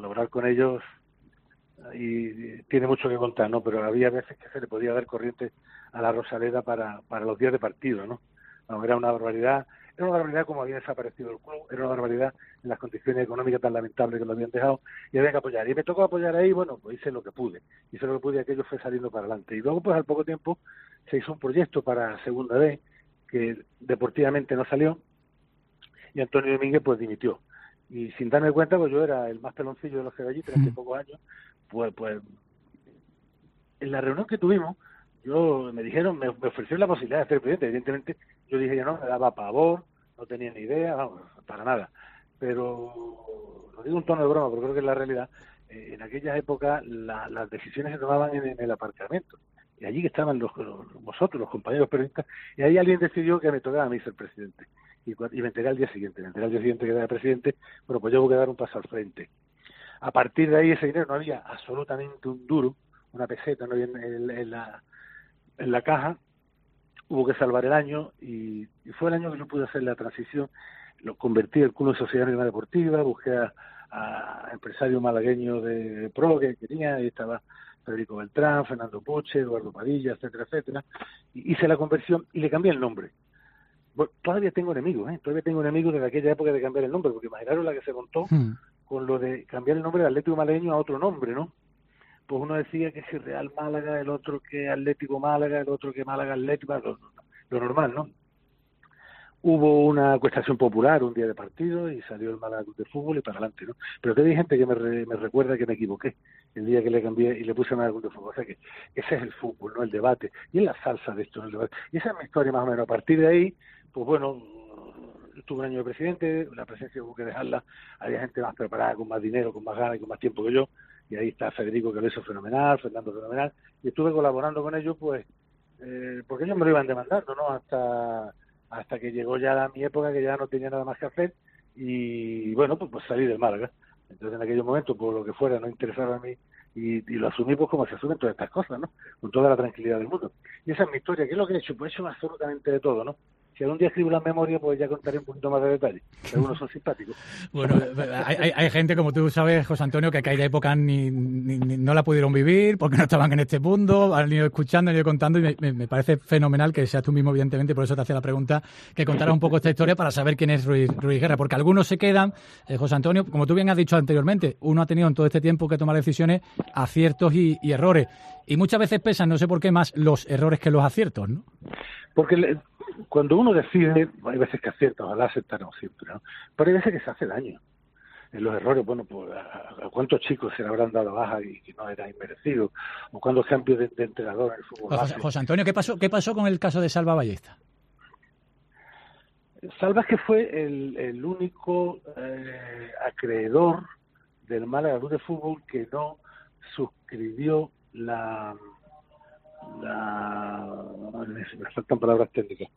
[SPEAKER 18] Y tiene mucho que contar, ¿no? Pero había veces que se le podía dar corriente a la Rosaleda para los días de partido, ¿no? No, era una barbaridad como había desaparecido el club, era una barbaridad en las condiciones económicas tan lamentables que lo habían dejado, y había que apoyar. Y me tocó apoyar ahí, bueno, pues hice lo que pude, y aquello fue saliendo para adelante. Y luego, pues al poco tiempo, se hizo un proyecto para Segunda B, que deportivamente no salió, y Antonio Domínguez pues dimitió. Y sin darme cuenta, pues yo era el más peloncillo de los que de allí, 30 y pocos años, pues en la reunión que tuvimos, me dijeron, me ofrecieron la posibilidad de ser presidente. Evidentemente, yo dije que no, me daba pavor, no tenía ni idea, vamos, para nada. Pero, lo digo un tono de broma, porque creo que es la realidad, en aquellas épocas las decisiones se tomaban en el aparcamiento. Y allí que estaban vosotros, los compañeros periodistas, y ahí alguien decidió que me tocaba a mí ser presidente. Y me enteré al día siguiente que era presidente, bueno, pues yo hubo que dar un paso al frente. A partir de ahí ese dinero no había absolutamente un duro, una peseta no había en la caja, hubo que salvar el año, y fue el año que yo pude hacer la transición, lo convertí el Club de Sociedad Anónima Deportiva, busqué a empresarios malagueños de pro que quería, ahí estaba Federico Beltrán, Fernando Poche, Eduardo Padilla, etcétera, etcétera, y hice la conversión y le cambié el nombre. Bueno, todavía tengo enemigos desde aquella época de cambiar el nombre, porque imaginaros la que se montó con lo de cambiar el nombre de Atlético Malagueño a otro nombre, ¿no? Pues uno decía que si Real Málaga, el otro que Atlético Málaga, el otro que Málaga Atlético, lo normal, ¿no? Hubo una acuestación popular un día de partido y salió el Málaga Club de Fútbol y para adelante, ¿no? Pero que hay gente que me recuerda que me equivoqué el día que le cambié y le puse Málaga Club de Fútbol. O sea que ese es el fútbol, ¿no? El debate. Y es la salsa de esto, ¿no? El debate. Y esa es mi historia más o menos. A partir de ahí, pues bueno, estuve un año de presidente, la presidencia hubo que dejarla, había gente más preparada, con más dinero, con más ganas y con más tiempo que yo, y ahí está Federico, que lo hizo fenomenal, Fernando fenomenal, y estuve colaborando con ellos, pues, porque ellos me lo iban demandando, ¿no? Hasta que llegó ya mi época, que ya no tenía nada más que hacer, y bueno, pues salí del Málaga. Entonces en aquellos momentos, por lo que fuera, no interesaba a mí, y lo asumí pues como se asumen todas estas cosas, ¿no? Con toda la tranquilidad del mundo. Y esa es mi historia. ¿Qué es lo que he hecho? Pues he hecho absolutamente de todo, ¿no? Si algún día escribo la memoria, pues ya contaré un poquito más de detalle. Algunos son simpáticos.
[SPEAKER 3] Bueno, hay gente, como tú sabes, José Antonio, que aquella época no la pudieron vivir porque no estaban en este mundo, han ido escuchando, han ido contando, y me parece fenomenal que seas tú mismo, evidentemente, por eso te hacía la pregunta, que contaras un poco esta historia para saber quién es Ruiz Guerra, porque algunos se quedan, José Antonio, como tú bien has dicho anteriormente, uno ha tenido en todo este tiempo que tomar decisiones, aciertos y errores, y muchas veces pesan, no sé por qué más, los errores que los aciertos, ¿no?
[SPEAKER 18] Porque cuando uno decide, hay veces que acierta, ojalá aceptamos siempre, ¿no? Pero hay veces que se hace daño. En los errores, bueno, pues a cuántos chicos se le habrán dado baja y que no era inmerecido, o cuántos cambios de entrenador en el fútbol.
[SPEAKER 3] José Antonio, ¿qué pasó con el caso de Salva Ballesta?
[SPEAKER 18] Salva es que fue el único acreedor del Málaga Club de Fútbol que no suscribió me faltan palabras técnicas.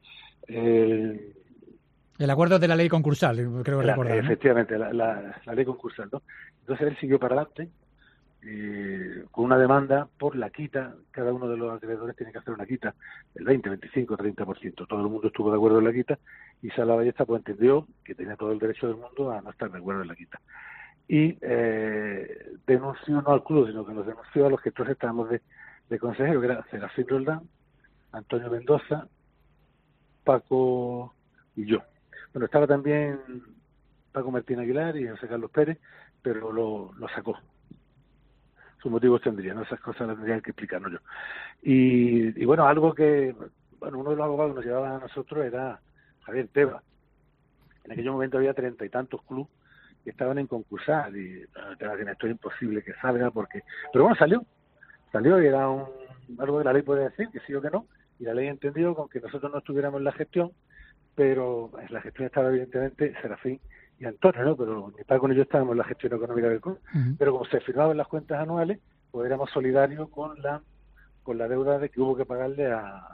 [SPEAKER 3] El acuerdo de la ley concursal, creo recordar, ¿no?
[SPEAKER 18] Efectivamente, la ley concursal, ¿no? Entonces él siguió para adelante con una demanda por la quita. Cada uno de los acreedores tiene que hacer una quita del 20, 25, 30%. Todo el mundo estuvo de acuerdo en la quita y Salva Ballesta pues entendió que tenía todo el derecho del mundo a no estar de acuerdo en la quita. Y denunció no al club, sino que nos denunció a los que entonces estábamos de consejero, que era Serafín Roldán, Antonio Mendoza, Paco y yo. Bueno, estaba también Paco Martín Aguilar y José Carlos Pérez, pero lo sacó. Sus motivos tendrían, ¿no? Esas cosas las tendrían que explicarnos yo. Y bueno, algo que, bueno, uno de los abogados que nos llevaba a nosotros era Javier Tebas. En aquel momento había 30 y tantos clubes que estaban en concursar y esto es imposible que salga porque... Pero bueno, salió y era algo que la ley puede decir, que sí o que no, y la ley entendió con que nosotros no estuviéramos en la gestión, pero en la gestión estaba evidentemente Serafín y Antonio, ¿no? Pero ni Paco ni yo estábamos en la gestión económica del club, pero como se firmaban las cuentas anuales, pues éramos solidarios con la deuda de que hubo que pagarle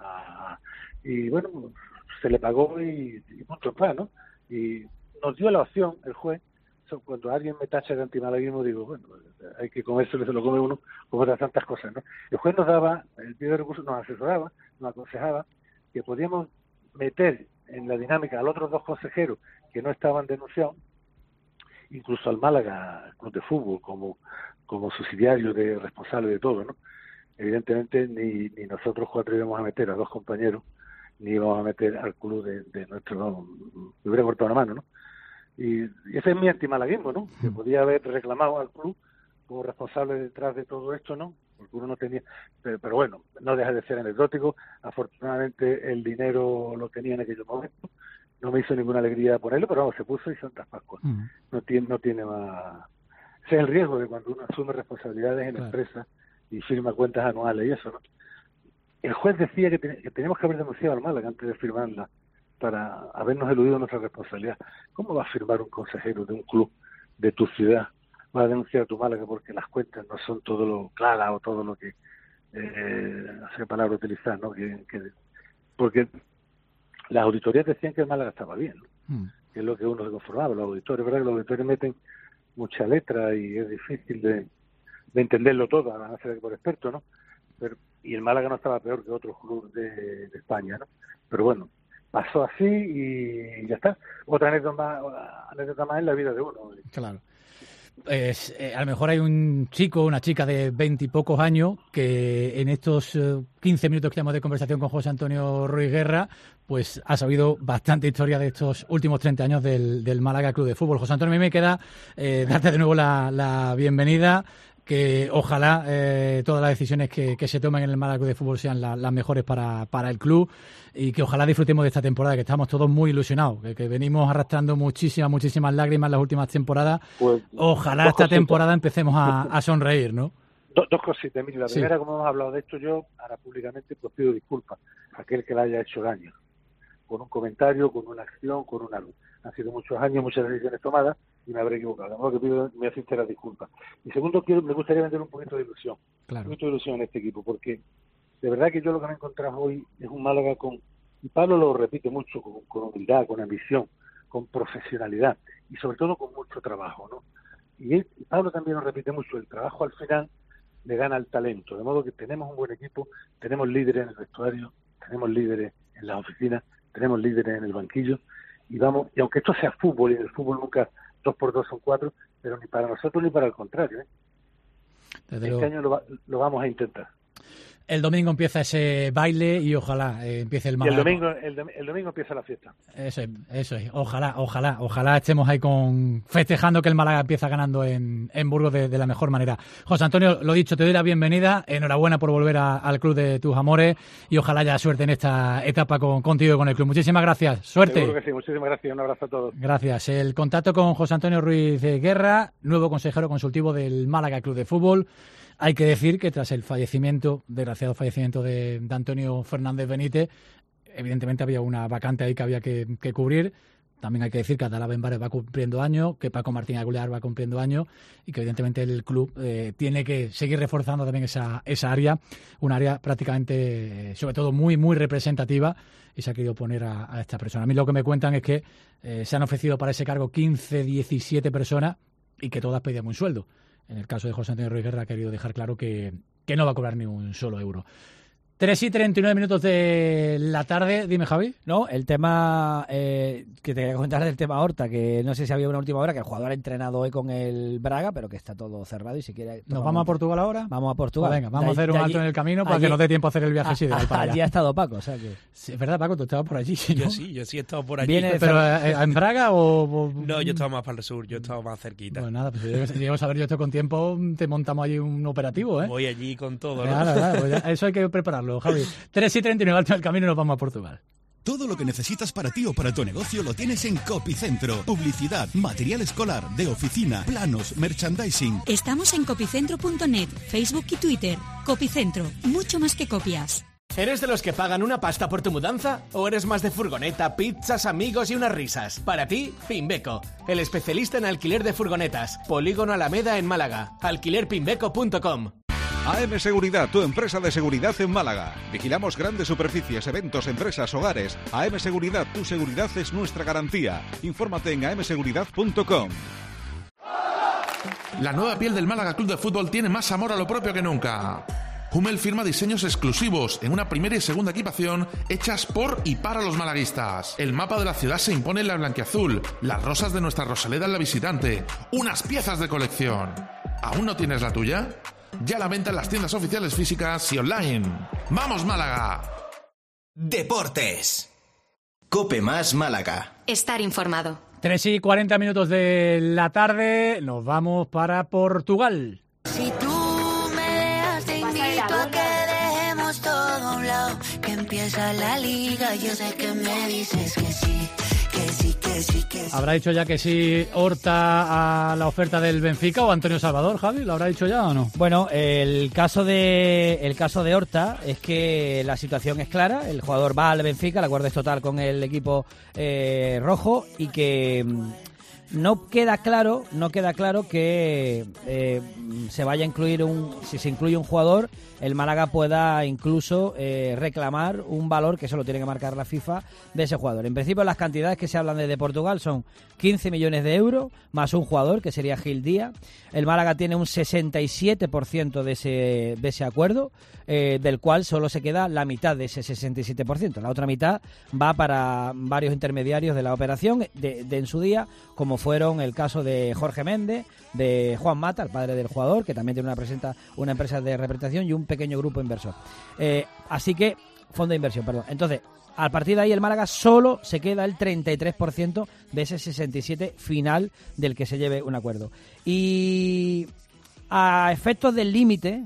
[SPEAKER 18] y bueno, se le pagó y punto para, ¿no? Y nos dio la opción el juez. Cuando alguien me tacha de antimalaguismo, digo, bueno, hay que comerse, se lo come uno, como otras tantas cosas, ¿no? El juez nos daba, el pie de recursos nos asesoraba, nos aconsejaba que podíamos meter en la dinámica a los otros 2 consejeros que no estaban denunciados, incluso al Málaga Club de Fútbol, como subsidiario de responsable de todo, ¿no? Evidentemente ni nosotros 4 íbamos a meter a 2 compañeros, ni íbamos a meter al club de nuestro, me hubiera cortado una mano, ¿no? Y ese es mi antimalaguismo, ¿no? Que podía haber reclamado al club como responsable detrás de todo esto, ¿no? Porque uno no tenía... Pero bueno, no deja de ser anecdótico. Afortunadamente el dinero lo tenía en aquellos momentos. No me hizo ninguna alegría ponerlo, pero vamos, se puso y Santas Pascuas. No tiene más... Ese es el riesgo de cuando uno asume responsabilidades en empresas y firma cuentas anuales y eso, ¿no? El juez decía que teníamos que haber denunciado al Málaga antes de firmarla, para habernos eludido nuestra responsabilidad. ¿Cómo va a firmar un consejero de un club de tu ciudad? Va a denunciar a tu Málaga porque las cuentas no son todo lo claras o todo lo que, no sé qué palabra utilizar, ¿no? Porque las auditorías decían que el Málaga estaba bien, ¿no? Que es lo que uno se conformaba, los auditores, ¿verdad? Que los auditores meten mucha letra y es difícil de entenderlo todo, van a ser por expertos, ¿no? Y el Málaga no estaba peor que otros clubes de España, ¿no? Pero bueno, pasó así y ya está. Otra anécdota más en la vida de uno.
[SPEAKER 3] Claro. A lo mejor hay un chico o una chica de 20 y pocos años que en estos 15 minutos que tenemos de conversación con José Antonio Ruiz Guerra, pues ha sabido bastante historia de estos últimos 30 años del Málaga Club de Fútbol. José Antonio, a mí me queda darte de nuevo la bienvenida, que ojalá todas las decisiones que se tomen en el Málaga Club de Fútbol sean las mejores para el club y que ojalá disfrutemos de esta temporada, que estamos todos muy ilusionados, que venimos arrastrando muchísimas lágrimas en las últimas temporadas. Pues, ojalá esta temporada empecemos a sonreír, ¿no?
[SPEAKER 18] Dos cositas, Emilio. La primera, como hemos hablado de esto, yo ahora públicamente pues pido disculpas a aquel que le haya hecho daño, con un comentario, con una acción, con una luz. Han sido muchos años, muchas decisiones tomadas y me habré equivocado. De modo que pido mis sinceras disculpas. Y segundo, me gustaría vender un poquito de ilusión. Claro. Un poquito de ilusión en este equipo, porque de verdad que yo lo que me he encontrado hoy es un Málaga y Pablo lo repite mucho, con humildad, con ambición, con profesionalidad y sobre todo con mucho trabajo, ¿no? Y Pablo también nos repite mucho, el trabajo al final le gana al talento, de modo que tenemos un buen equipo, tenemos líderes en el vestuario, tenemos líderes en las oficinas, tenemos líderes en el banquillo, y aunque esto sea fútbol, y en el fútbol nunca 2 por 2 son 4, pero ni para nosotros ni para el contrario, ¿eh? Este año lo vamos a intentar.
[SPEAKER 3] El domingo empieza ese baile y ojalá empiece el Málaga.
[SPEAKER 18] Y el domingo empieza la fiesta.
[SPEAKER 3] Eso es. Ojalá estemos ahí festejando que el Málaga empieza ganando en Burgos de la mejor manera. José Antonio, lo dicho, te doy la bienvenida. Enhorabuena por volver al club de tus amores y ojalá haya suerte en esta etapa contigo y con el club. Muchísimas gracias. Suerte.
[SPEAKER 18] Seguro que sí. Muchísimas gracias. Un abrazo a todos.
[SPEAKER 3] Gracias. El contacto con José Antonio Ruiz Guerra, nuevo consejero consultivo del Málaga Club de Fútbol. Hay que decir que tras el desgraciado fallecimiento de Antonio Fernández Benítez, evidentemente había una vacante ahí que había que cubrir. También hay que decir que Adalá Benbares va cumpliendo años, que Paco Martín Aguilar va cumpliendo años y que evidentemente el club tiene que seguir reforzando también esa área, un área prácticamente, sobre todo muy representativa, y se ha querido poner a esta persona. A mí lo que me cuentan es que se han ofrecido para ese cargo 15, 17 personas y que todas pedían un sueldo. En el caso de José Antonio Ruiz Guerra ha querido dejar claro que no va a cobrar ni un solo euro. 3:39 de la tarde. Dime, Javi.
[SPEAKER 4] No, el tema que te quería comentar del tema Horta, que no sé si había una última hora, que el jugador ha entrenado hoy con el Braga, pero que está todo cerrado y si quiere...
[SPEAKER 3] ¿Nos vamos a Portugal ahora?
[SPEAKER 4] Vamos a Portugal.
[SPEAKER 3] Pues venga, vamos a hacer un alto en el camino para que nos dé tiempo a hacer el viaje sideral para allá.
[SPEAKER 4] Allí ha estado Paco, o sea que...
[SPEAKER 3] Sí, es verdad, Paco, tú estabas por allí, ¿no?
[SPEAKER 5] Yo sí he estado por allí.
[SPEAKER 3] ¿Pero en Braga o...?
[SPEAKER 5] No, yo estaba más para el sur, yo estaba más cerquita.
[SPEAKER 3] Pues nada, pues si llego a saber yo esto con tiempo, te montamos allí un operativo, ¿eh?
[SPEAKER 5] Voy allí con todo, ¿no?
[SPEAKER 3] Claro, pues eso hay que prepararlo, Javi. 3:39 alto en el camino y nos vamos a Portugal.
[SPEAKER 19] Todo lo que necesitas para ti o para tu negocio lo tienes en Copicentro. Publicidad, material escolar, de oficina, planos, merchandising.
[SPEAKER 20] Estamos en copicentro.net, Facebook y Twitter. Copicentro, mucho más que copias.
[SPEAKER 17] ¿Eres de los que pagan una pasta por tu mudanza? ¿O eres más de furgoneta, pizzas, amigos y unas risas? Para ti, Pimbeco, el especialista en alquiler de furgonetas. Polígono Alameda en Málaga. Alquilerpimbeco.com.
[SPEAKER 14] AM Seguridad, tu empresa de seguridad en Málaga. Vigilamos grandes superficies, eventos, empresas, hogares. AM Seguridad, tu seguridad es nuestra garantía. Infórmate en amseguridad.com.
[SPEAKER 21] La nueva piel del Málaga Club de Fútbol tiene más amor a lo propio que nunca. Hummel firma diseños exclusivos en una primera y segunda equipación hechas por y para los malaguistas. El mapa de la ciudad se impone en la blanquiazul, las rosas de nuestra Rosaleda en la visitante, unas piezas de colección. ¿Aún no tienes la tuya? Ya a la venta en las tiendas oficiales físicas y online. ¡Vamos, Málaga!
[SPEAKER 1] Deportes. Cope más Málaga.
[SPEAKER 20] Estar informado.
[SPEAKER 3] 3:40 de la tarde, nos vamos para Portugal.
[SPEAKER 22] Si tú me dejas, te invito a que dejemos todo a un lado, que empieza la liga, yo sé que me dices que sí, que sí, que sí, que sí.
[SPEAKER 3] ¿Habrá dicho ya que sí Horta a la oferta del Benfica o Antonio Salvador, Javi? ¿Lo habrá dicho ya o no?
[SPEAKER 4] Bueno, el caso de Horta es que la situación es clara, el jugador va al Benfica, el acuerdo es total con el equipo rojo y que no queda claro que se vaya a incluir si se incluye un jugador, el Málaga pueda incluso reclamar un valor que solo tiene que marcar la FIFA de ese jugador. En principio las cantidades que se hablan desde Portugal son 15 millones de euros más un jugador que sería Gil Díaz. El Málaga tiene un 67% de ese acuerdo, del cual solo se queda la mitad de ese 67%. La otra mitad va para varios intermediarios de la operación de en su día, como fueron el caso de Jorge Méndez, de Juan Mata, el padre del jugador, que también tiene una empresa de representación y un pequeño grupo inversor. Así que, fondo de inversión, perdón. Entonces, a partir de ahí el Málaga solo se queda el 33% de ese 67% final del que se lleve un acuerdo. Y a efectos del límite,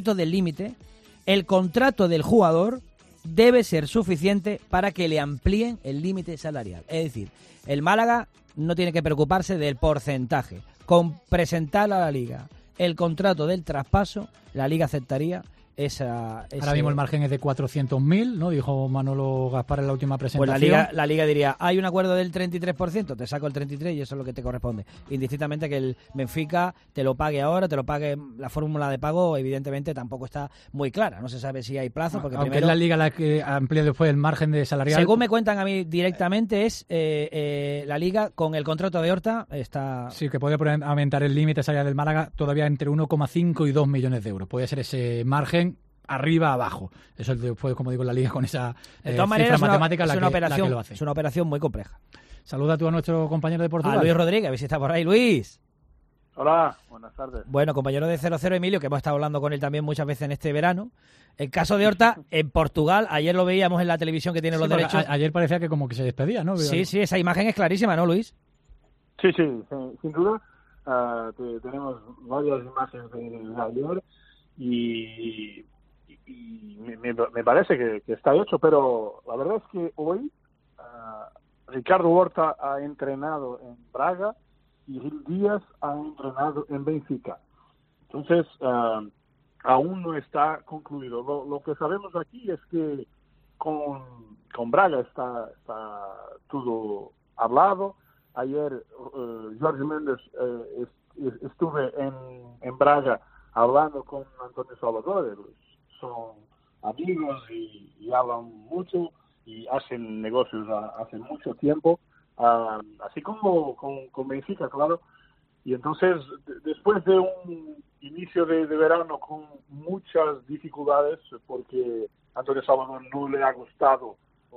[SPEAKER 4] el contrato del jugador debe ser suficiente para que le amplíen el límite salarial. Es decir, el Málaga no tiene que preocuparse del porcentaje. Con presentar a la Liga el contrato del traspaso, la Liga aceptaría
[SPEAKER 3] Ahora mismo el margen es de 400.000, ¿no? Dijo Manolo Gaspar en la última presentación.
[SPEAKER 4] Pues la Liga diría, hay un acuerdo del 33%, te saco el 33% y eso es lo que te corresponde. Indistintamente que el Benfica te lo pague ahora, te lo pague, la fórmula de pago evidentemente tampoco está muy clara. No se sabe si hay plazo. Porque
[SPEAKER 3] aunque
[SPEAKER 4] primero,
[SPEAKER 3] es la Liga la que amplía después el margen de salarial.
[SPEAKER 4] Según me cuentan a mí directamente es la Liga con el contrato de Horta está...
[SPEAKER 3] Sí, que podría aumentar el límite salarial del Málaga todavía entre 1,5 y 2 millones de euros. Puede ser ese margen arriba abajo. Eso después, como digo, la Liga con esa
[SPEAKER 4] de todas maneras,
[SPEAKER 3] matemática
[SPEAKER 4] es una operación,
[SPEAKER 3] la que lo hace.
[SPEAKER 4] Es una operación muy compleja.
[SPEAKER 3] Saluda tú a nuestro compañero de Portugal.
[SPEAKER 4] A Luis Rodríguez, a ver si está por ahí. Luis.
[SPEAKER 23] Hola, buenas tardes.
[SPEAKER 4] Bueno, compañero de 00 Emilio, que hemos estado hablando con él también muchas veces en este verano. El caso de Horta, en Portugal, ayer lo veíamos en la televisión que tiene los derechos.
[SPEAKER 3] Ayer parecía que como que se despedía, ¿no?
[SPEAKER 4] Sí, esa imagen es clarísima, ¿no, Luis?
[SPEAKER 23] Sí, sin duda. Tenemos varias imágenes de ayer y me parece que está hecho, pero la verdad es que hoy Ricardo Horta ha entrenado en Braga y Gil Díaz ha entrenado en Benfica. Entonces, aún no está concluido. Lo que sabemos aquí es que con Braga está todo hablado. Ayer Jorge Méndez estuve en Braga hablando con Antonio Salvador. Son amigos y hablan mucho y hacen negocios hace mucho tiempo, así como con Benfica, claro. Y entonces, después de un inicio de verano con muchas dificultades, porque
[SPEAKER 18] Antonio Salvador no le ha gustado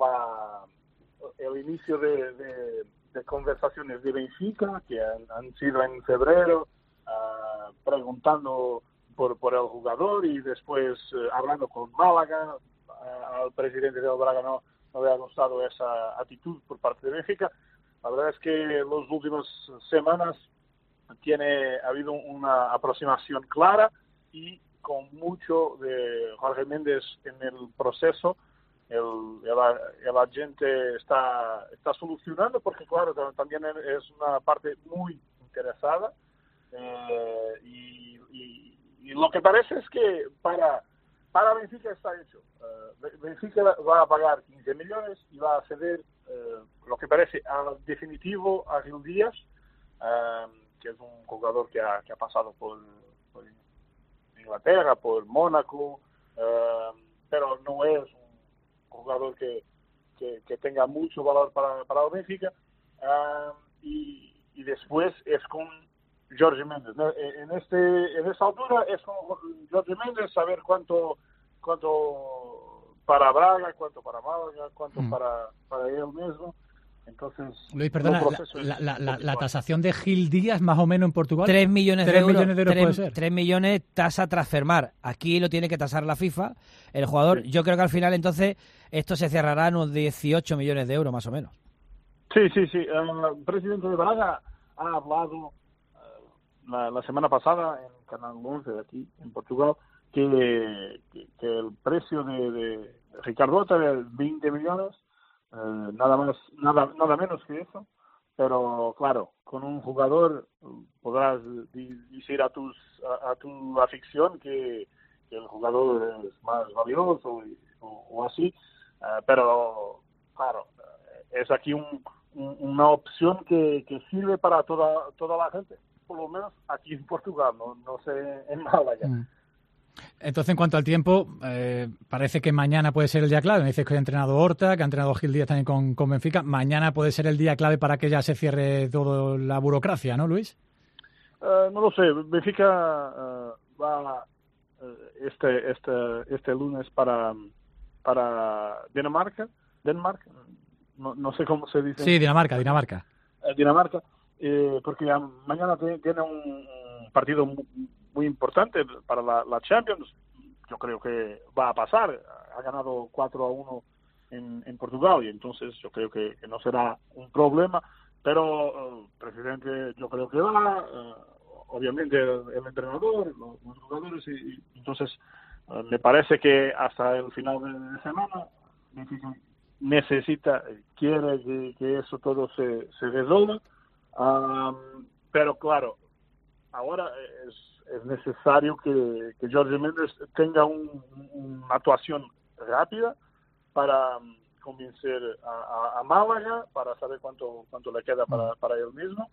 [SPEAKER 18] el inicio de conversaciones de Benfica, que han sido en febrero, preguntando por el jugador y después hablando con Málaga. Al presidente del Braga no le ha gustado esa actitud por parte de Benfica. La verdad es que en las últimas semanas ha habido una aproximación clara y con mucho de Jorge Méndez en el proceso. El agente está solucionando, porque claro, también es una parte muy interesada, y lo que parece es que para Benfica está hecho. Benfica va a pagar 15 millones y va a ceder, lo que parece, al definitivo a Gil Díaz, que es un jugador que ha pasado por Inglaterra, por Mónaco, pero no es un jugador que tenga mucho valor para el Benfica, y después es con Jorge Méndez, ¿no? En esta altura es con Jorge Méndez saber cuánto para Braga, cuánto para Málaga, cuánto para él mismo. Entonces,
[SPEAKER 3] Luis, perdona, la tasación de Gil Díaz más o menos en Portugal,
[SPEAKER 4] 3 millones de euros
[SPEAKER 3] puede ser.
[SPEAKER 4] 3 millones tasa Transfermarkt. Aquí lo tiene que tasar la FIFA. El jugador, yo creo que al final entonces esto se cerrará en unos 18 millones de euros más o menos.
[SPEAKER 18] Sí. El presidente de Braga ha hablado la semana pasada en Canal 11 de aquí, en Portugal, que el precio de Ricardo Horta era 20 millones, nada menos que eso, pero claro, con un jugador podrás decir a tu afición que el jugador es más valioso o así, pero claro, es aquí una opción que sirve para toda la gente, por lo menos aquí en Portugal, no sé en Málaga.
[SPEAKER 3] Entonces, en cuanto al tiempo, parece que mañana puede ser el día clave. Me dices que ha entrenado Horta, que ha entrenado Gil Díaz también con Benfica. Mañana puede ser el día clave para que ya se cierre toda la burocracia, ¿no, Luis?
[SPEAKER 18] No lo sé. Benfica va este lunes para Dinamarca. No sé cómo se dice.
[SPEAKER 3] Sí, Dinamarca.
[SPEAKER 18] Dinamarca, porque mañana tiene un partido muy importante para la Champions. Yo creo que va a pasar. Ha ganado 4-1 en Portugal, y entonces yo creo que no será un problema, pero el presidente yo creo que va, obviamente el entrenador, los jugadores, y entonces me parece que hasta el final de semana quiere que eso todo se resuelva, pero claro, ahora es necesario que Jorge Méndez tenga una actuación rápida para convencer a Málaga, para saber cuánto le queda para él mismo.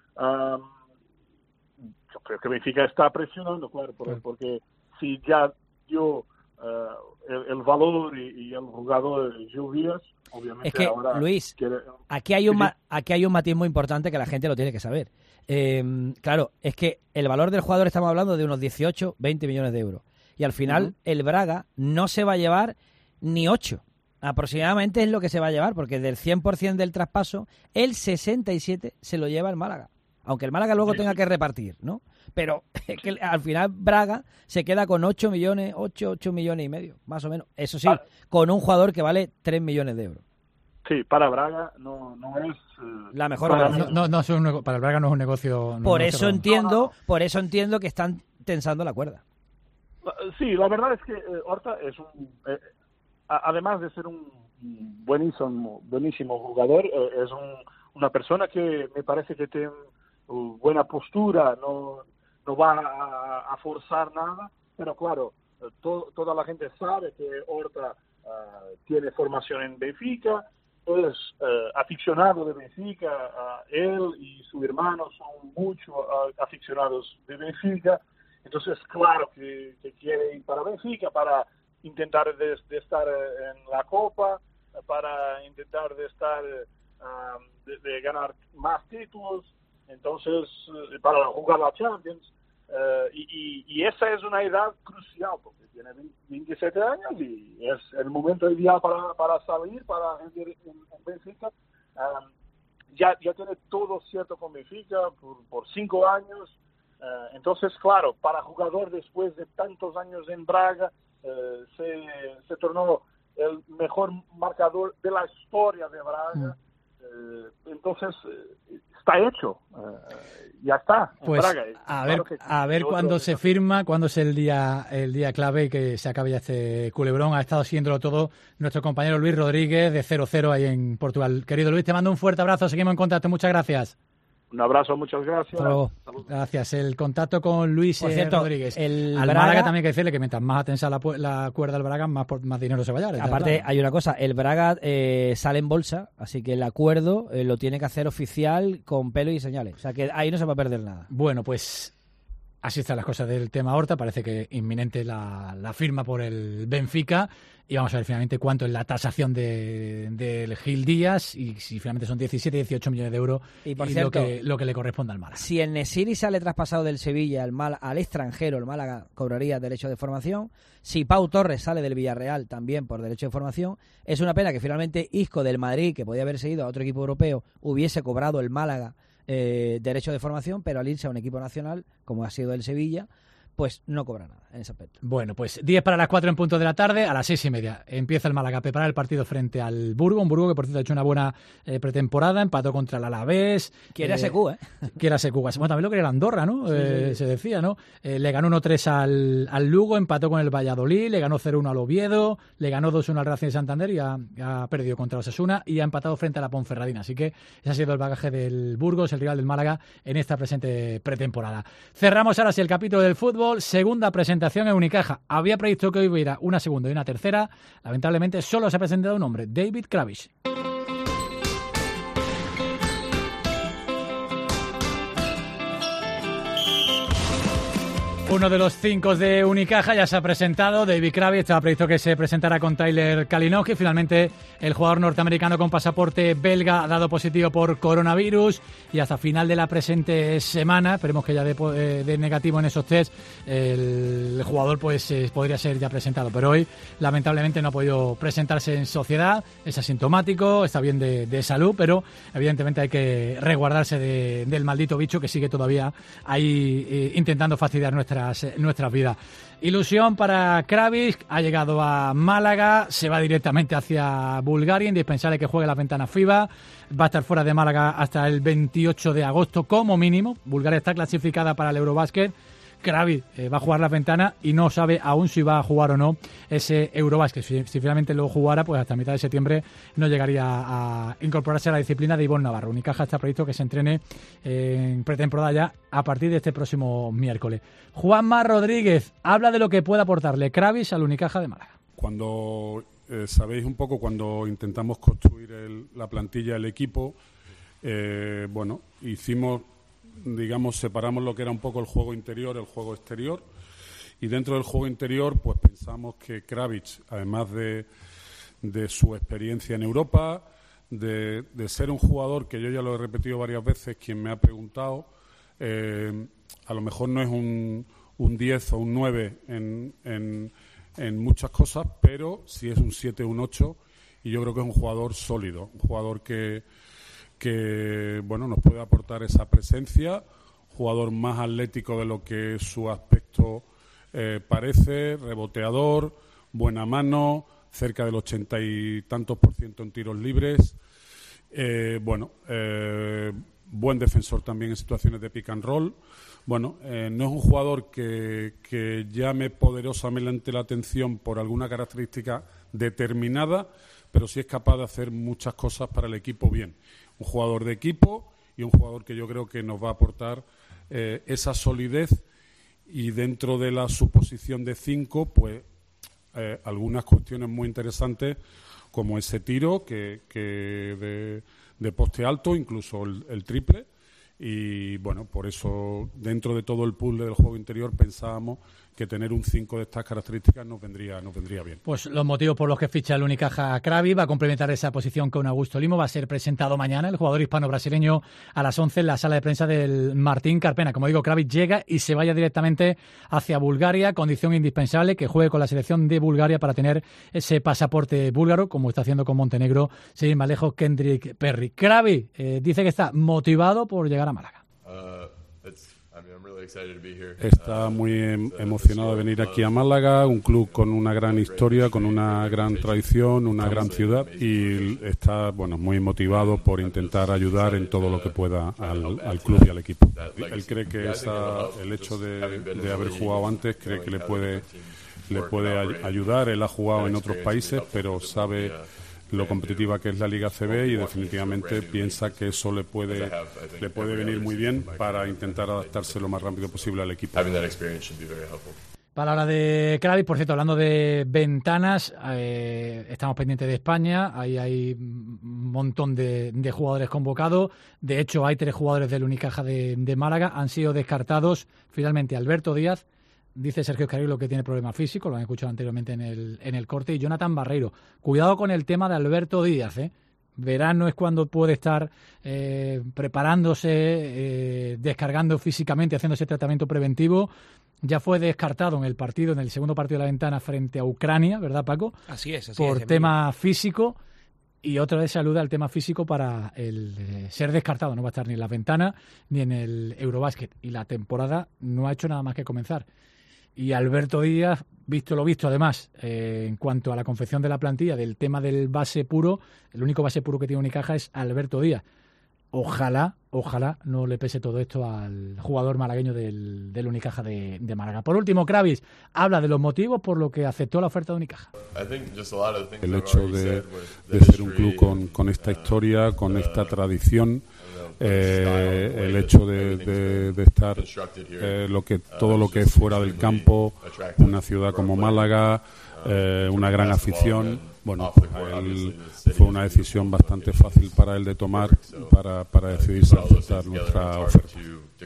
[SPEAKER 18] Yo creo que Benfica está presionando, claro, porque si ya dio el valor y el jugador Gil Díaz, obviamente
[SPEAKER 4] es que,
[SPEAKER 18] ahora
[SPEAKER 4] Luis,
[SPEAKER 18] quiere...
[SPEAKER 4] aquí hay un matiz muy importante que la gente lo tiene que saber. Claro, es que el valor del jugador, estamos hablando de unos 18, 20 millones de euros. Y al final el Braga no se va a llevar ni 8. Aproximadamente es lo que se va a llevar, porque del 100% del traspaso, el 67 se lo lleva el Málaga. Aunque el Málaga luego tenga que repartir, ¿no? Pero es que al final Braga se queda con 8 millones y medio, más o menos. Eso sí, con un jugador que vale 3 millones de euros.
[SPEAKER 18] Sí, para Braga no es
[SPEAKER 4] la mejor operación.
[SPEAKER 3] Para el Braga no es un negocio.
[SPEAKER 4] Por eso entiendo que están tensando la cuerda.
[SPEAKER 18] Sí, la verdad es que Horta es además de ser un buenísimo jugador, es una persona que me parece que tiene buena postura, no va a forzar nada, pero claro, toda la gente sabe que Horta tiene formación en Benfica, es aficionado de Benfica, él y su hermano son mucho aficionados de Benfica, entonces claro que quiere ir para Benfica para intentar de estar en la Copa, para intentar de estar de ganar más títulos, entonces para jugar la Champions.
[SPEAKER 23] Y esa es una edad crucial, porque tiene 27 años y es el momento ideal para salir, para en Benfica. Ya tiene todo cierto con Benfica por 5 años. Entonces, claro, para jugador después de tantos años en Braga, se tornó el mejor marcador de la historia de Braga. Entonces, está hecho. Ya está.
[SPEAKER 3] Pues
[SPEAKER 23] Braga.
[SPEAKER 3] a ver cuándo se firma, cuándo es el día clave y que se acabe ya este culebrón. Ha estado siguiéndolo todo nuestro compañero Luis Rodríguez de 0-0 ahí en Portugal. Querido Luis, te mando un fuerte abrazo. Seguimos en contacto. Muchas gracias.
[SPEAKER 23] Un abrazo, muchas gracias.
[SPEAKER 3] Hasta luego. Gracias. El contacto con Luis Rodríguez.
[SPEAKER 4] El
[SPEAKER 3] al
[SPEAKER 4] Braga,
[SPEAKER 3] Málaga también hay que decirle que mientras más atensa la cuerda del Braga, más dinero se va a llevar.
[SPEAKER 4] Aparte, hay una cosa, el Braga sale en bolsa, así que el acuerdo lo tiene que hacer oficial con pelo y señales. O sea que ahí no se va a perder nada.
[SPEAKER 3] Bueno, pues así están las cosas del tema Horta. Parece que inminente la firma por el Benfica. Y vamos a ver finalmente cuánto es la tasación del Gil Díaz y si finalmente son 17, 18 millones de euros
[SPEAKER 4] y por cierto,
[SPEAKER 3] lo que le corresponde al Málaga.
[SPEAKER 4] Si el Nesiri sale traspasado del Sevilla al extranjero, el Málaga cobraría derecho de formación. Si Pau Torres sale del Villarreal también por derecho de formación. Es una pena que finalmente Isco del Madrid, que podía haberse ido a otro equipo europeo, hubiese cobrado el Málaga derecho de formación, pero al irse a un equipo nacional, como ha sido el Sevilla, pues no cobra nada en ese aspecto.
[SPEAKER 3] Bueno, pues 10 para las 4 en punto de la tarde, a las 6:30 empieza el Málaga a preparar el partido frente al Burgo, un Burgo que por cierto ha hecho una buena pretemporada, empató contra el Alavés.
[SPEAKER 4] Quiere a Secu,
[SPEAKER 3] Quiere a Secu. Bueno, también lo quería el Andorra, ¿no?
[SPEAKER 4] Sí.
[SPEAKER 3] Se decía, ¿no? Le ganó 1-3 al Lugo, empató con el Valladolid, le ganó 0-1 al Oviedo, le ganó 2-1 al Racing de Santander y ha perdido contra Osasuna y ha empatado frente a la Ponferradina. Así que ese ha sido el bagaje del Burgos, el rival del Málaga en esta presente pretemporada. Cerramos ahora sí el capítulo del fútbol. Segunda presentación en Unicaja. Había previsto que hoy hubiera una segunda y una tercera. Lamentablemente solo se ha presentado un hombre, David Kravic. Uno de los 5 de Unicaja ya se ha presentado, David Kravic. Estaba previsto que se presentara con Tyler Kalinowski. Finalmente, el jugador norteamericano con pasaporte belga ha dado positivo por coronavirus y hasta final de la presente semana, esperemos que ya dé negativo en esos test, el jugador pues podría ser ya presentado. Pero hoy, lamentablemente, no ha podido presentarse en sociedad. Es asintomático, está bien de salud, pero evidentemente hay que resguardarse del maldito bicho que sigue todavía ahí intentando fastidiar nuestras vidas. Ilusión para Kravic, ha llegado a Málaga, se va directamente hacia Bulgaria, indispensable que juegue las ventanas FIBA, va a estar fuera de Málaga hasta el 28 de agosto como mínimo. Bulgaria está clasificada para el Eurobásquet. Kravic va a jugar las ventanas y no sabe aún si va a jugar o no ese Eurobásquet. Si finalmente lo jugara, pues hasta mitad de septiembre no llegaría a incorporarse a la disciplina de Ivonne Navarro. Unicaja está previsto que se entrene en pretemporada ya a partir de este próximo miércoles. Juanma Rodríguez habla de lo que puede aportarle Kravic al Unicaja de Málaga.
[SPEAKER 8] Cuando sabéis un poco, cuando intentamos construir la plantilla del equipo, separamos lo que era un poco el juego interior, el juego exterior, y dentro del juego interior pues pensamos que Kravic, además de su experiencia en Europa, de ser un jugador que yo ya lo he repetido varias veces, quien me ha preguntado, a lo mejor no es un 10 o un 9 en muchas cosas, pero sí es un 7 o un 8, y yo creo que es un jugador sólido, un jugador que nos puede aportar esa presencia, jugador más atlético de lo que su aspecto parece, reboteador, buena mano, cerca del 80 y tantos % en tiros libres, buen defensor también en situaciones de pick and roll. No es un jugador que llame poderosamente la atención por alguna característica determinada, pero sí es capaz de hacer muchas cosas para el equipo bien. Un jugador de equipo y un jugador que yo creo que nos va a aportar esa solidez, y dentro de su posición de 5, pues algunas cuestiones muy interesantes como ese tiro que de poste alto, incluso el triple, y bueno, por eso dentro de todo el puzzle del juego interior pensábamos que tener un 5 de estas características nos vendría bien.
[SPEAKER 3] Pues los motivos por los que ficha el Unicaja Kravic, va a complementar esa posición con Augusto Limo, va a ser presentado mañana el jugador hispano-brasileño a las 11 en la sala de prensa del Martín Carpena. Como digo, Kravic llega y se vaya directamente hacia Bulgaria, condición indispensable que juegue con la selección de Bulgaria para tener ese pasaporte búlgaro, como está haciendo con Montenegro, sin ir más lejos, Kendrick Perry. Kravic dice que está motivado por llegar a Málaga.
[SPEAKER 8] Está muy emocionado de venir aquí a Málaga, un club con una gran historia, con una gran tradición, una gran ciudad, y está muy motivado por intentar ayudar en todo lo que pueda al club y al equipo. Él cree que el hecho de haber jugado antes, cree que le puede ayudar. Él ha jugado en otros países, pero sabe lo competitiva que es la Liga ACB y definitivamente piensa que eso le puede venir muy bien para intentar adaptarse lo más rápido posible al equipo.
[SPEAKER 3] Palabra de Kravic. Por cierto, hablando de ventanas, estamos pendientes de España, ahí hay un montón de jugadores convocados, de hecho hay 3 jugadores del Unicaja de Málaga, han sido descartados finalmente Alberto Díaz. Dice Sergio Escarilo que tiene problemas físicos, lo han escuchado anteriormente en el corte, y Jonathan Barreiro. Cuidado con el tema de Alberto Díaz, Verano es cuando puede estar preparándose, descargando físicamente, haciendo ese tratamiento preventivo. Ya fue descartado en el segundo partido de la ventana frente a Ucrania, ¿verdad, Paco?
[SPEAKER 5] Así es.
[SPEAKER 3] Por tema físico. Y otra vez se alude al tema físico para el ser descartado. No va a estar ni en la ventana ni en el Eurobásquet. Y la temporada no ha hecho nada más que comenzar. Y Alberto Díaz, visto lo visto, además, en cuanto a la confección de la plantilla, del tema del base puro, el único base puro que tiene Unicaja es Alberto Díaz. Ojalá no le pese todo esto al jugador malagueño del Unicaja de Málaga. Por último, Kravic habla de los motivos por los que aceptó la oferta de Unicaja.
[SPEAKER 8] El hecho de ser un club con esta historia, con esta tradición, el hecho de estar todo lo que es fuera del campo, una ciudad como Málaga, una gran afición. Fue una decisión bastante fácil para él de tomar para decidirse a aceptar nuestra oferta.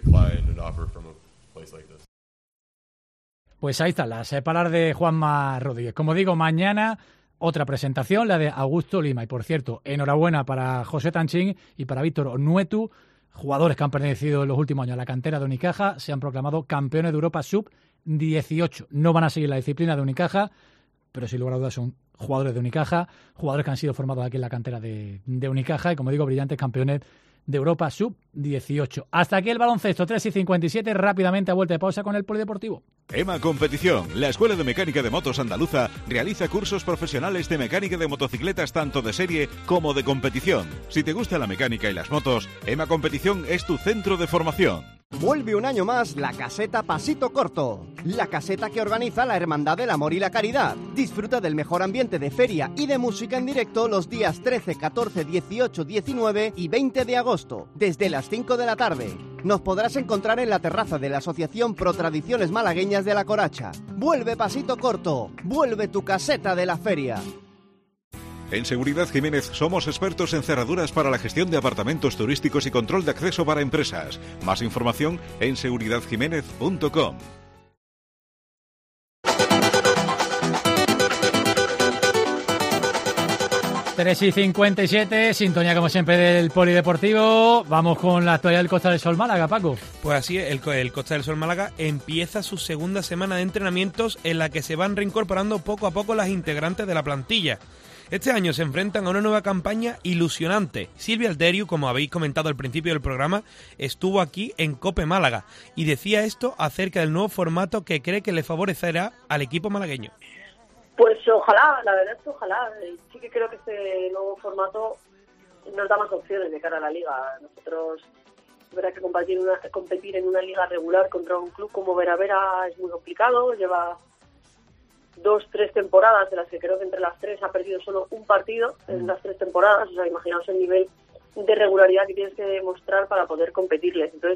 [SPEAKER 3] Pues ahí están las palabras de Juanma Rodríguez. Como digo, mañana otra presentación, la de Augusto Lima. Y por cierto, enhorabuena para José Tanchín y para Víctor Onuetu, jugadores que han pertenecido en los últimos años a la cantera de Unicaja, se han proclamado campeones de Europa Sub-18. No van a seguir la disciplina de Unicaja, pero sin lugar a dudas son jugadores de Unicaja, jugadores que han sido formados aquí en la cantera de Unicaja y, como digo, brillantes campeones de Europa Sub-18. Hasta aquí el baloncesto, 3:57, rápidamente a vuelta de pausa con el polideportivo.
[SPEAKER 14] EMA Competición, la Escuela de Mecánica de Motos Andaluza, realiza cursos profesionales de mecánica de motocicletas tanto de serie como de competición. Si te gusta la mecánica y las motos, EMA Competición es tu centro de formación.
[SPEAKER 2] Vuelve un año más la caseta Pasito Corto, la caseta que organiza la Hermandad del Amor y la Caridad. Disfruta del mejor ambiente de feria y de música en directo los días 13, 14, 18, 19 y 20 de agosto, desde las 5 de la tarde. Nos podrás encontrar en la terraza de la Asociación Pro Tradiciones Malagueñas de La Coracha. Vuelve Pasito Corto, vuelve tu caseta de la feria.
[SPEAKER 14] En Seguridad Jiménez somos expertos en cerraduras para la gestión de apartamentos turísticos y control de acceso para empresas. Más información en seguridadjiménez.com.
[SPEAKER 3] Tres y 57, sintonía como siempre del polideportivo. Vamos con la actualidad del Costa del Sol Málaga, Paco.
[SPEAKER 5] Pues así es, el Costa del Sol Málaga empieza su segunda semana de entrenamientos en la que se van reincorporando poco a poco las integrantes de la plantilla. Este año se enfrentan a una nueva campaña ilusionante. Silvia Alteriu, como habéis comentado al principio del programa, estuvo aquí en COPE Málaga y decía esto acerca del nuevo formato que cree que le favorecerá al equipo malagueño.
[SPEAKER 10] Pues ojalá, la verdad es que ojalá. Sí que creo que este nuevo formato nos da más opciones de cara a la liga. Nosotros, es verdad que competir en una liga regular contra un club como Veravera es muy complicado. Lleva 2-3 temporadas, de las que creo que entre las 3 ha perdido solo un partido en las 3 temporadas. O sea, imaginaos el nivel de regularidad que tienes que demostrar para poder competirles. Entonces,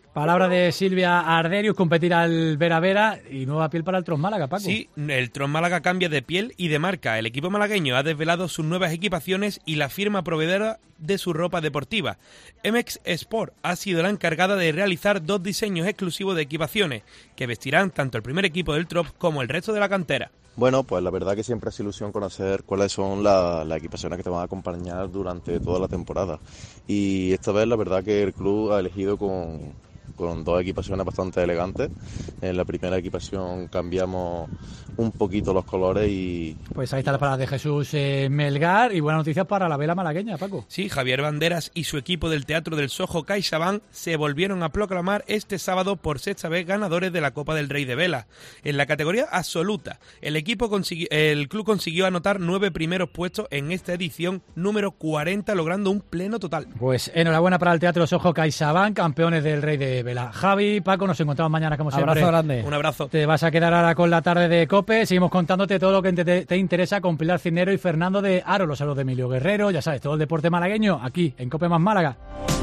[SPEAKER 3] Palabra de Silvia Arderius, competirá el Vera Vera y nueva piel para el Tron Málaga, Paco.
[SPEAKER 5] Sí, el Tron Málaga cambia de piel y de marca. El equipo malagueño ha desvelado sus nuevas equipaciones y la firma proveedora de su ropa deportiva. MX Sport ha sido la encargada de realizar 2 diseños exclusivos de equipaciones que vestirán tanto el primer equipo del Trop como el resto de la cantera.
[SPEAKER 11] Bueno, pues la verdad que siempre es ilusión conocer cuáles son las equipaciones que te van a acompañar durante toda la temporada. Y esta vez la verdad que el club ha elegido con 2 equipaciones bastante elegantes. En la primera equipación cambiamos un poquito los colores y...
[SPEAKER 3] Pues ahí está la palabra de Jesús Melgar y buenas noticias para la vela malagueña, Paco.
[SPEAKER 5] Sí, Javier Banderas y su equipo del Teatro del Soho CaixaBank se volvieron a proclamar este sábado por 6ª vez ganadores de la Copa del Rey de Vela. En la categoría absoluta, el club consiguió anotar 9 primeros puestos en esta edición número 40, logrando un pleno total.
[SPEAKER 3] Pues enhorabuena para el Teatro Soho CaixaBank, campeones del Rey de Vela. Javi, Paco, nos encontramos mañana como siempre.
[SPEAKER 4] Abrazo grande.
[SPEAKER 5] Un abrazo.
[SPEAKER 3] Te vas a quedar ahora con la tarde de COPE. Seguimos contándote todo lo que te interesa con Pilar Cisnero y Fernando de Aro. Los saludos de Emilio Guerrero. Ya sabes, todo el deporte malagueño aquí en COPE más Málaga.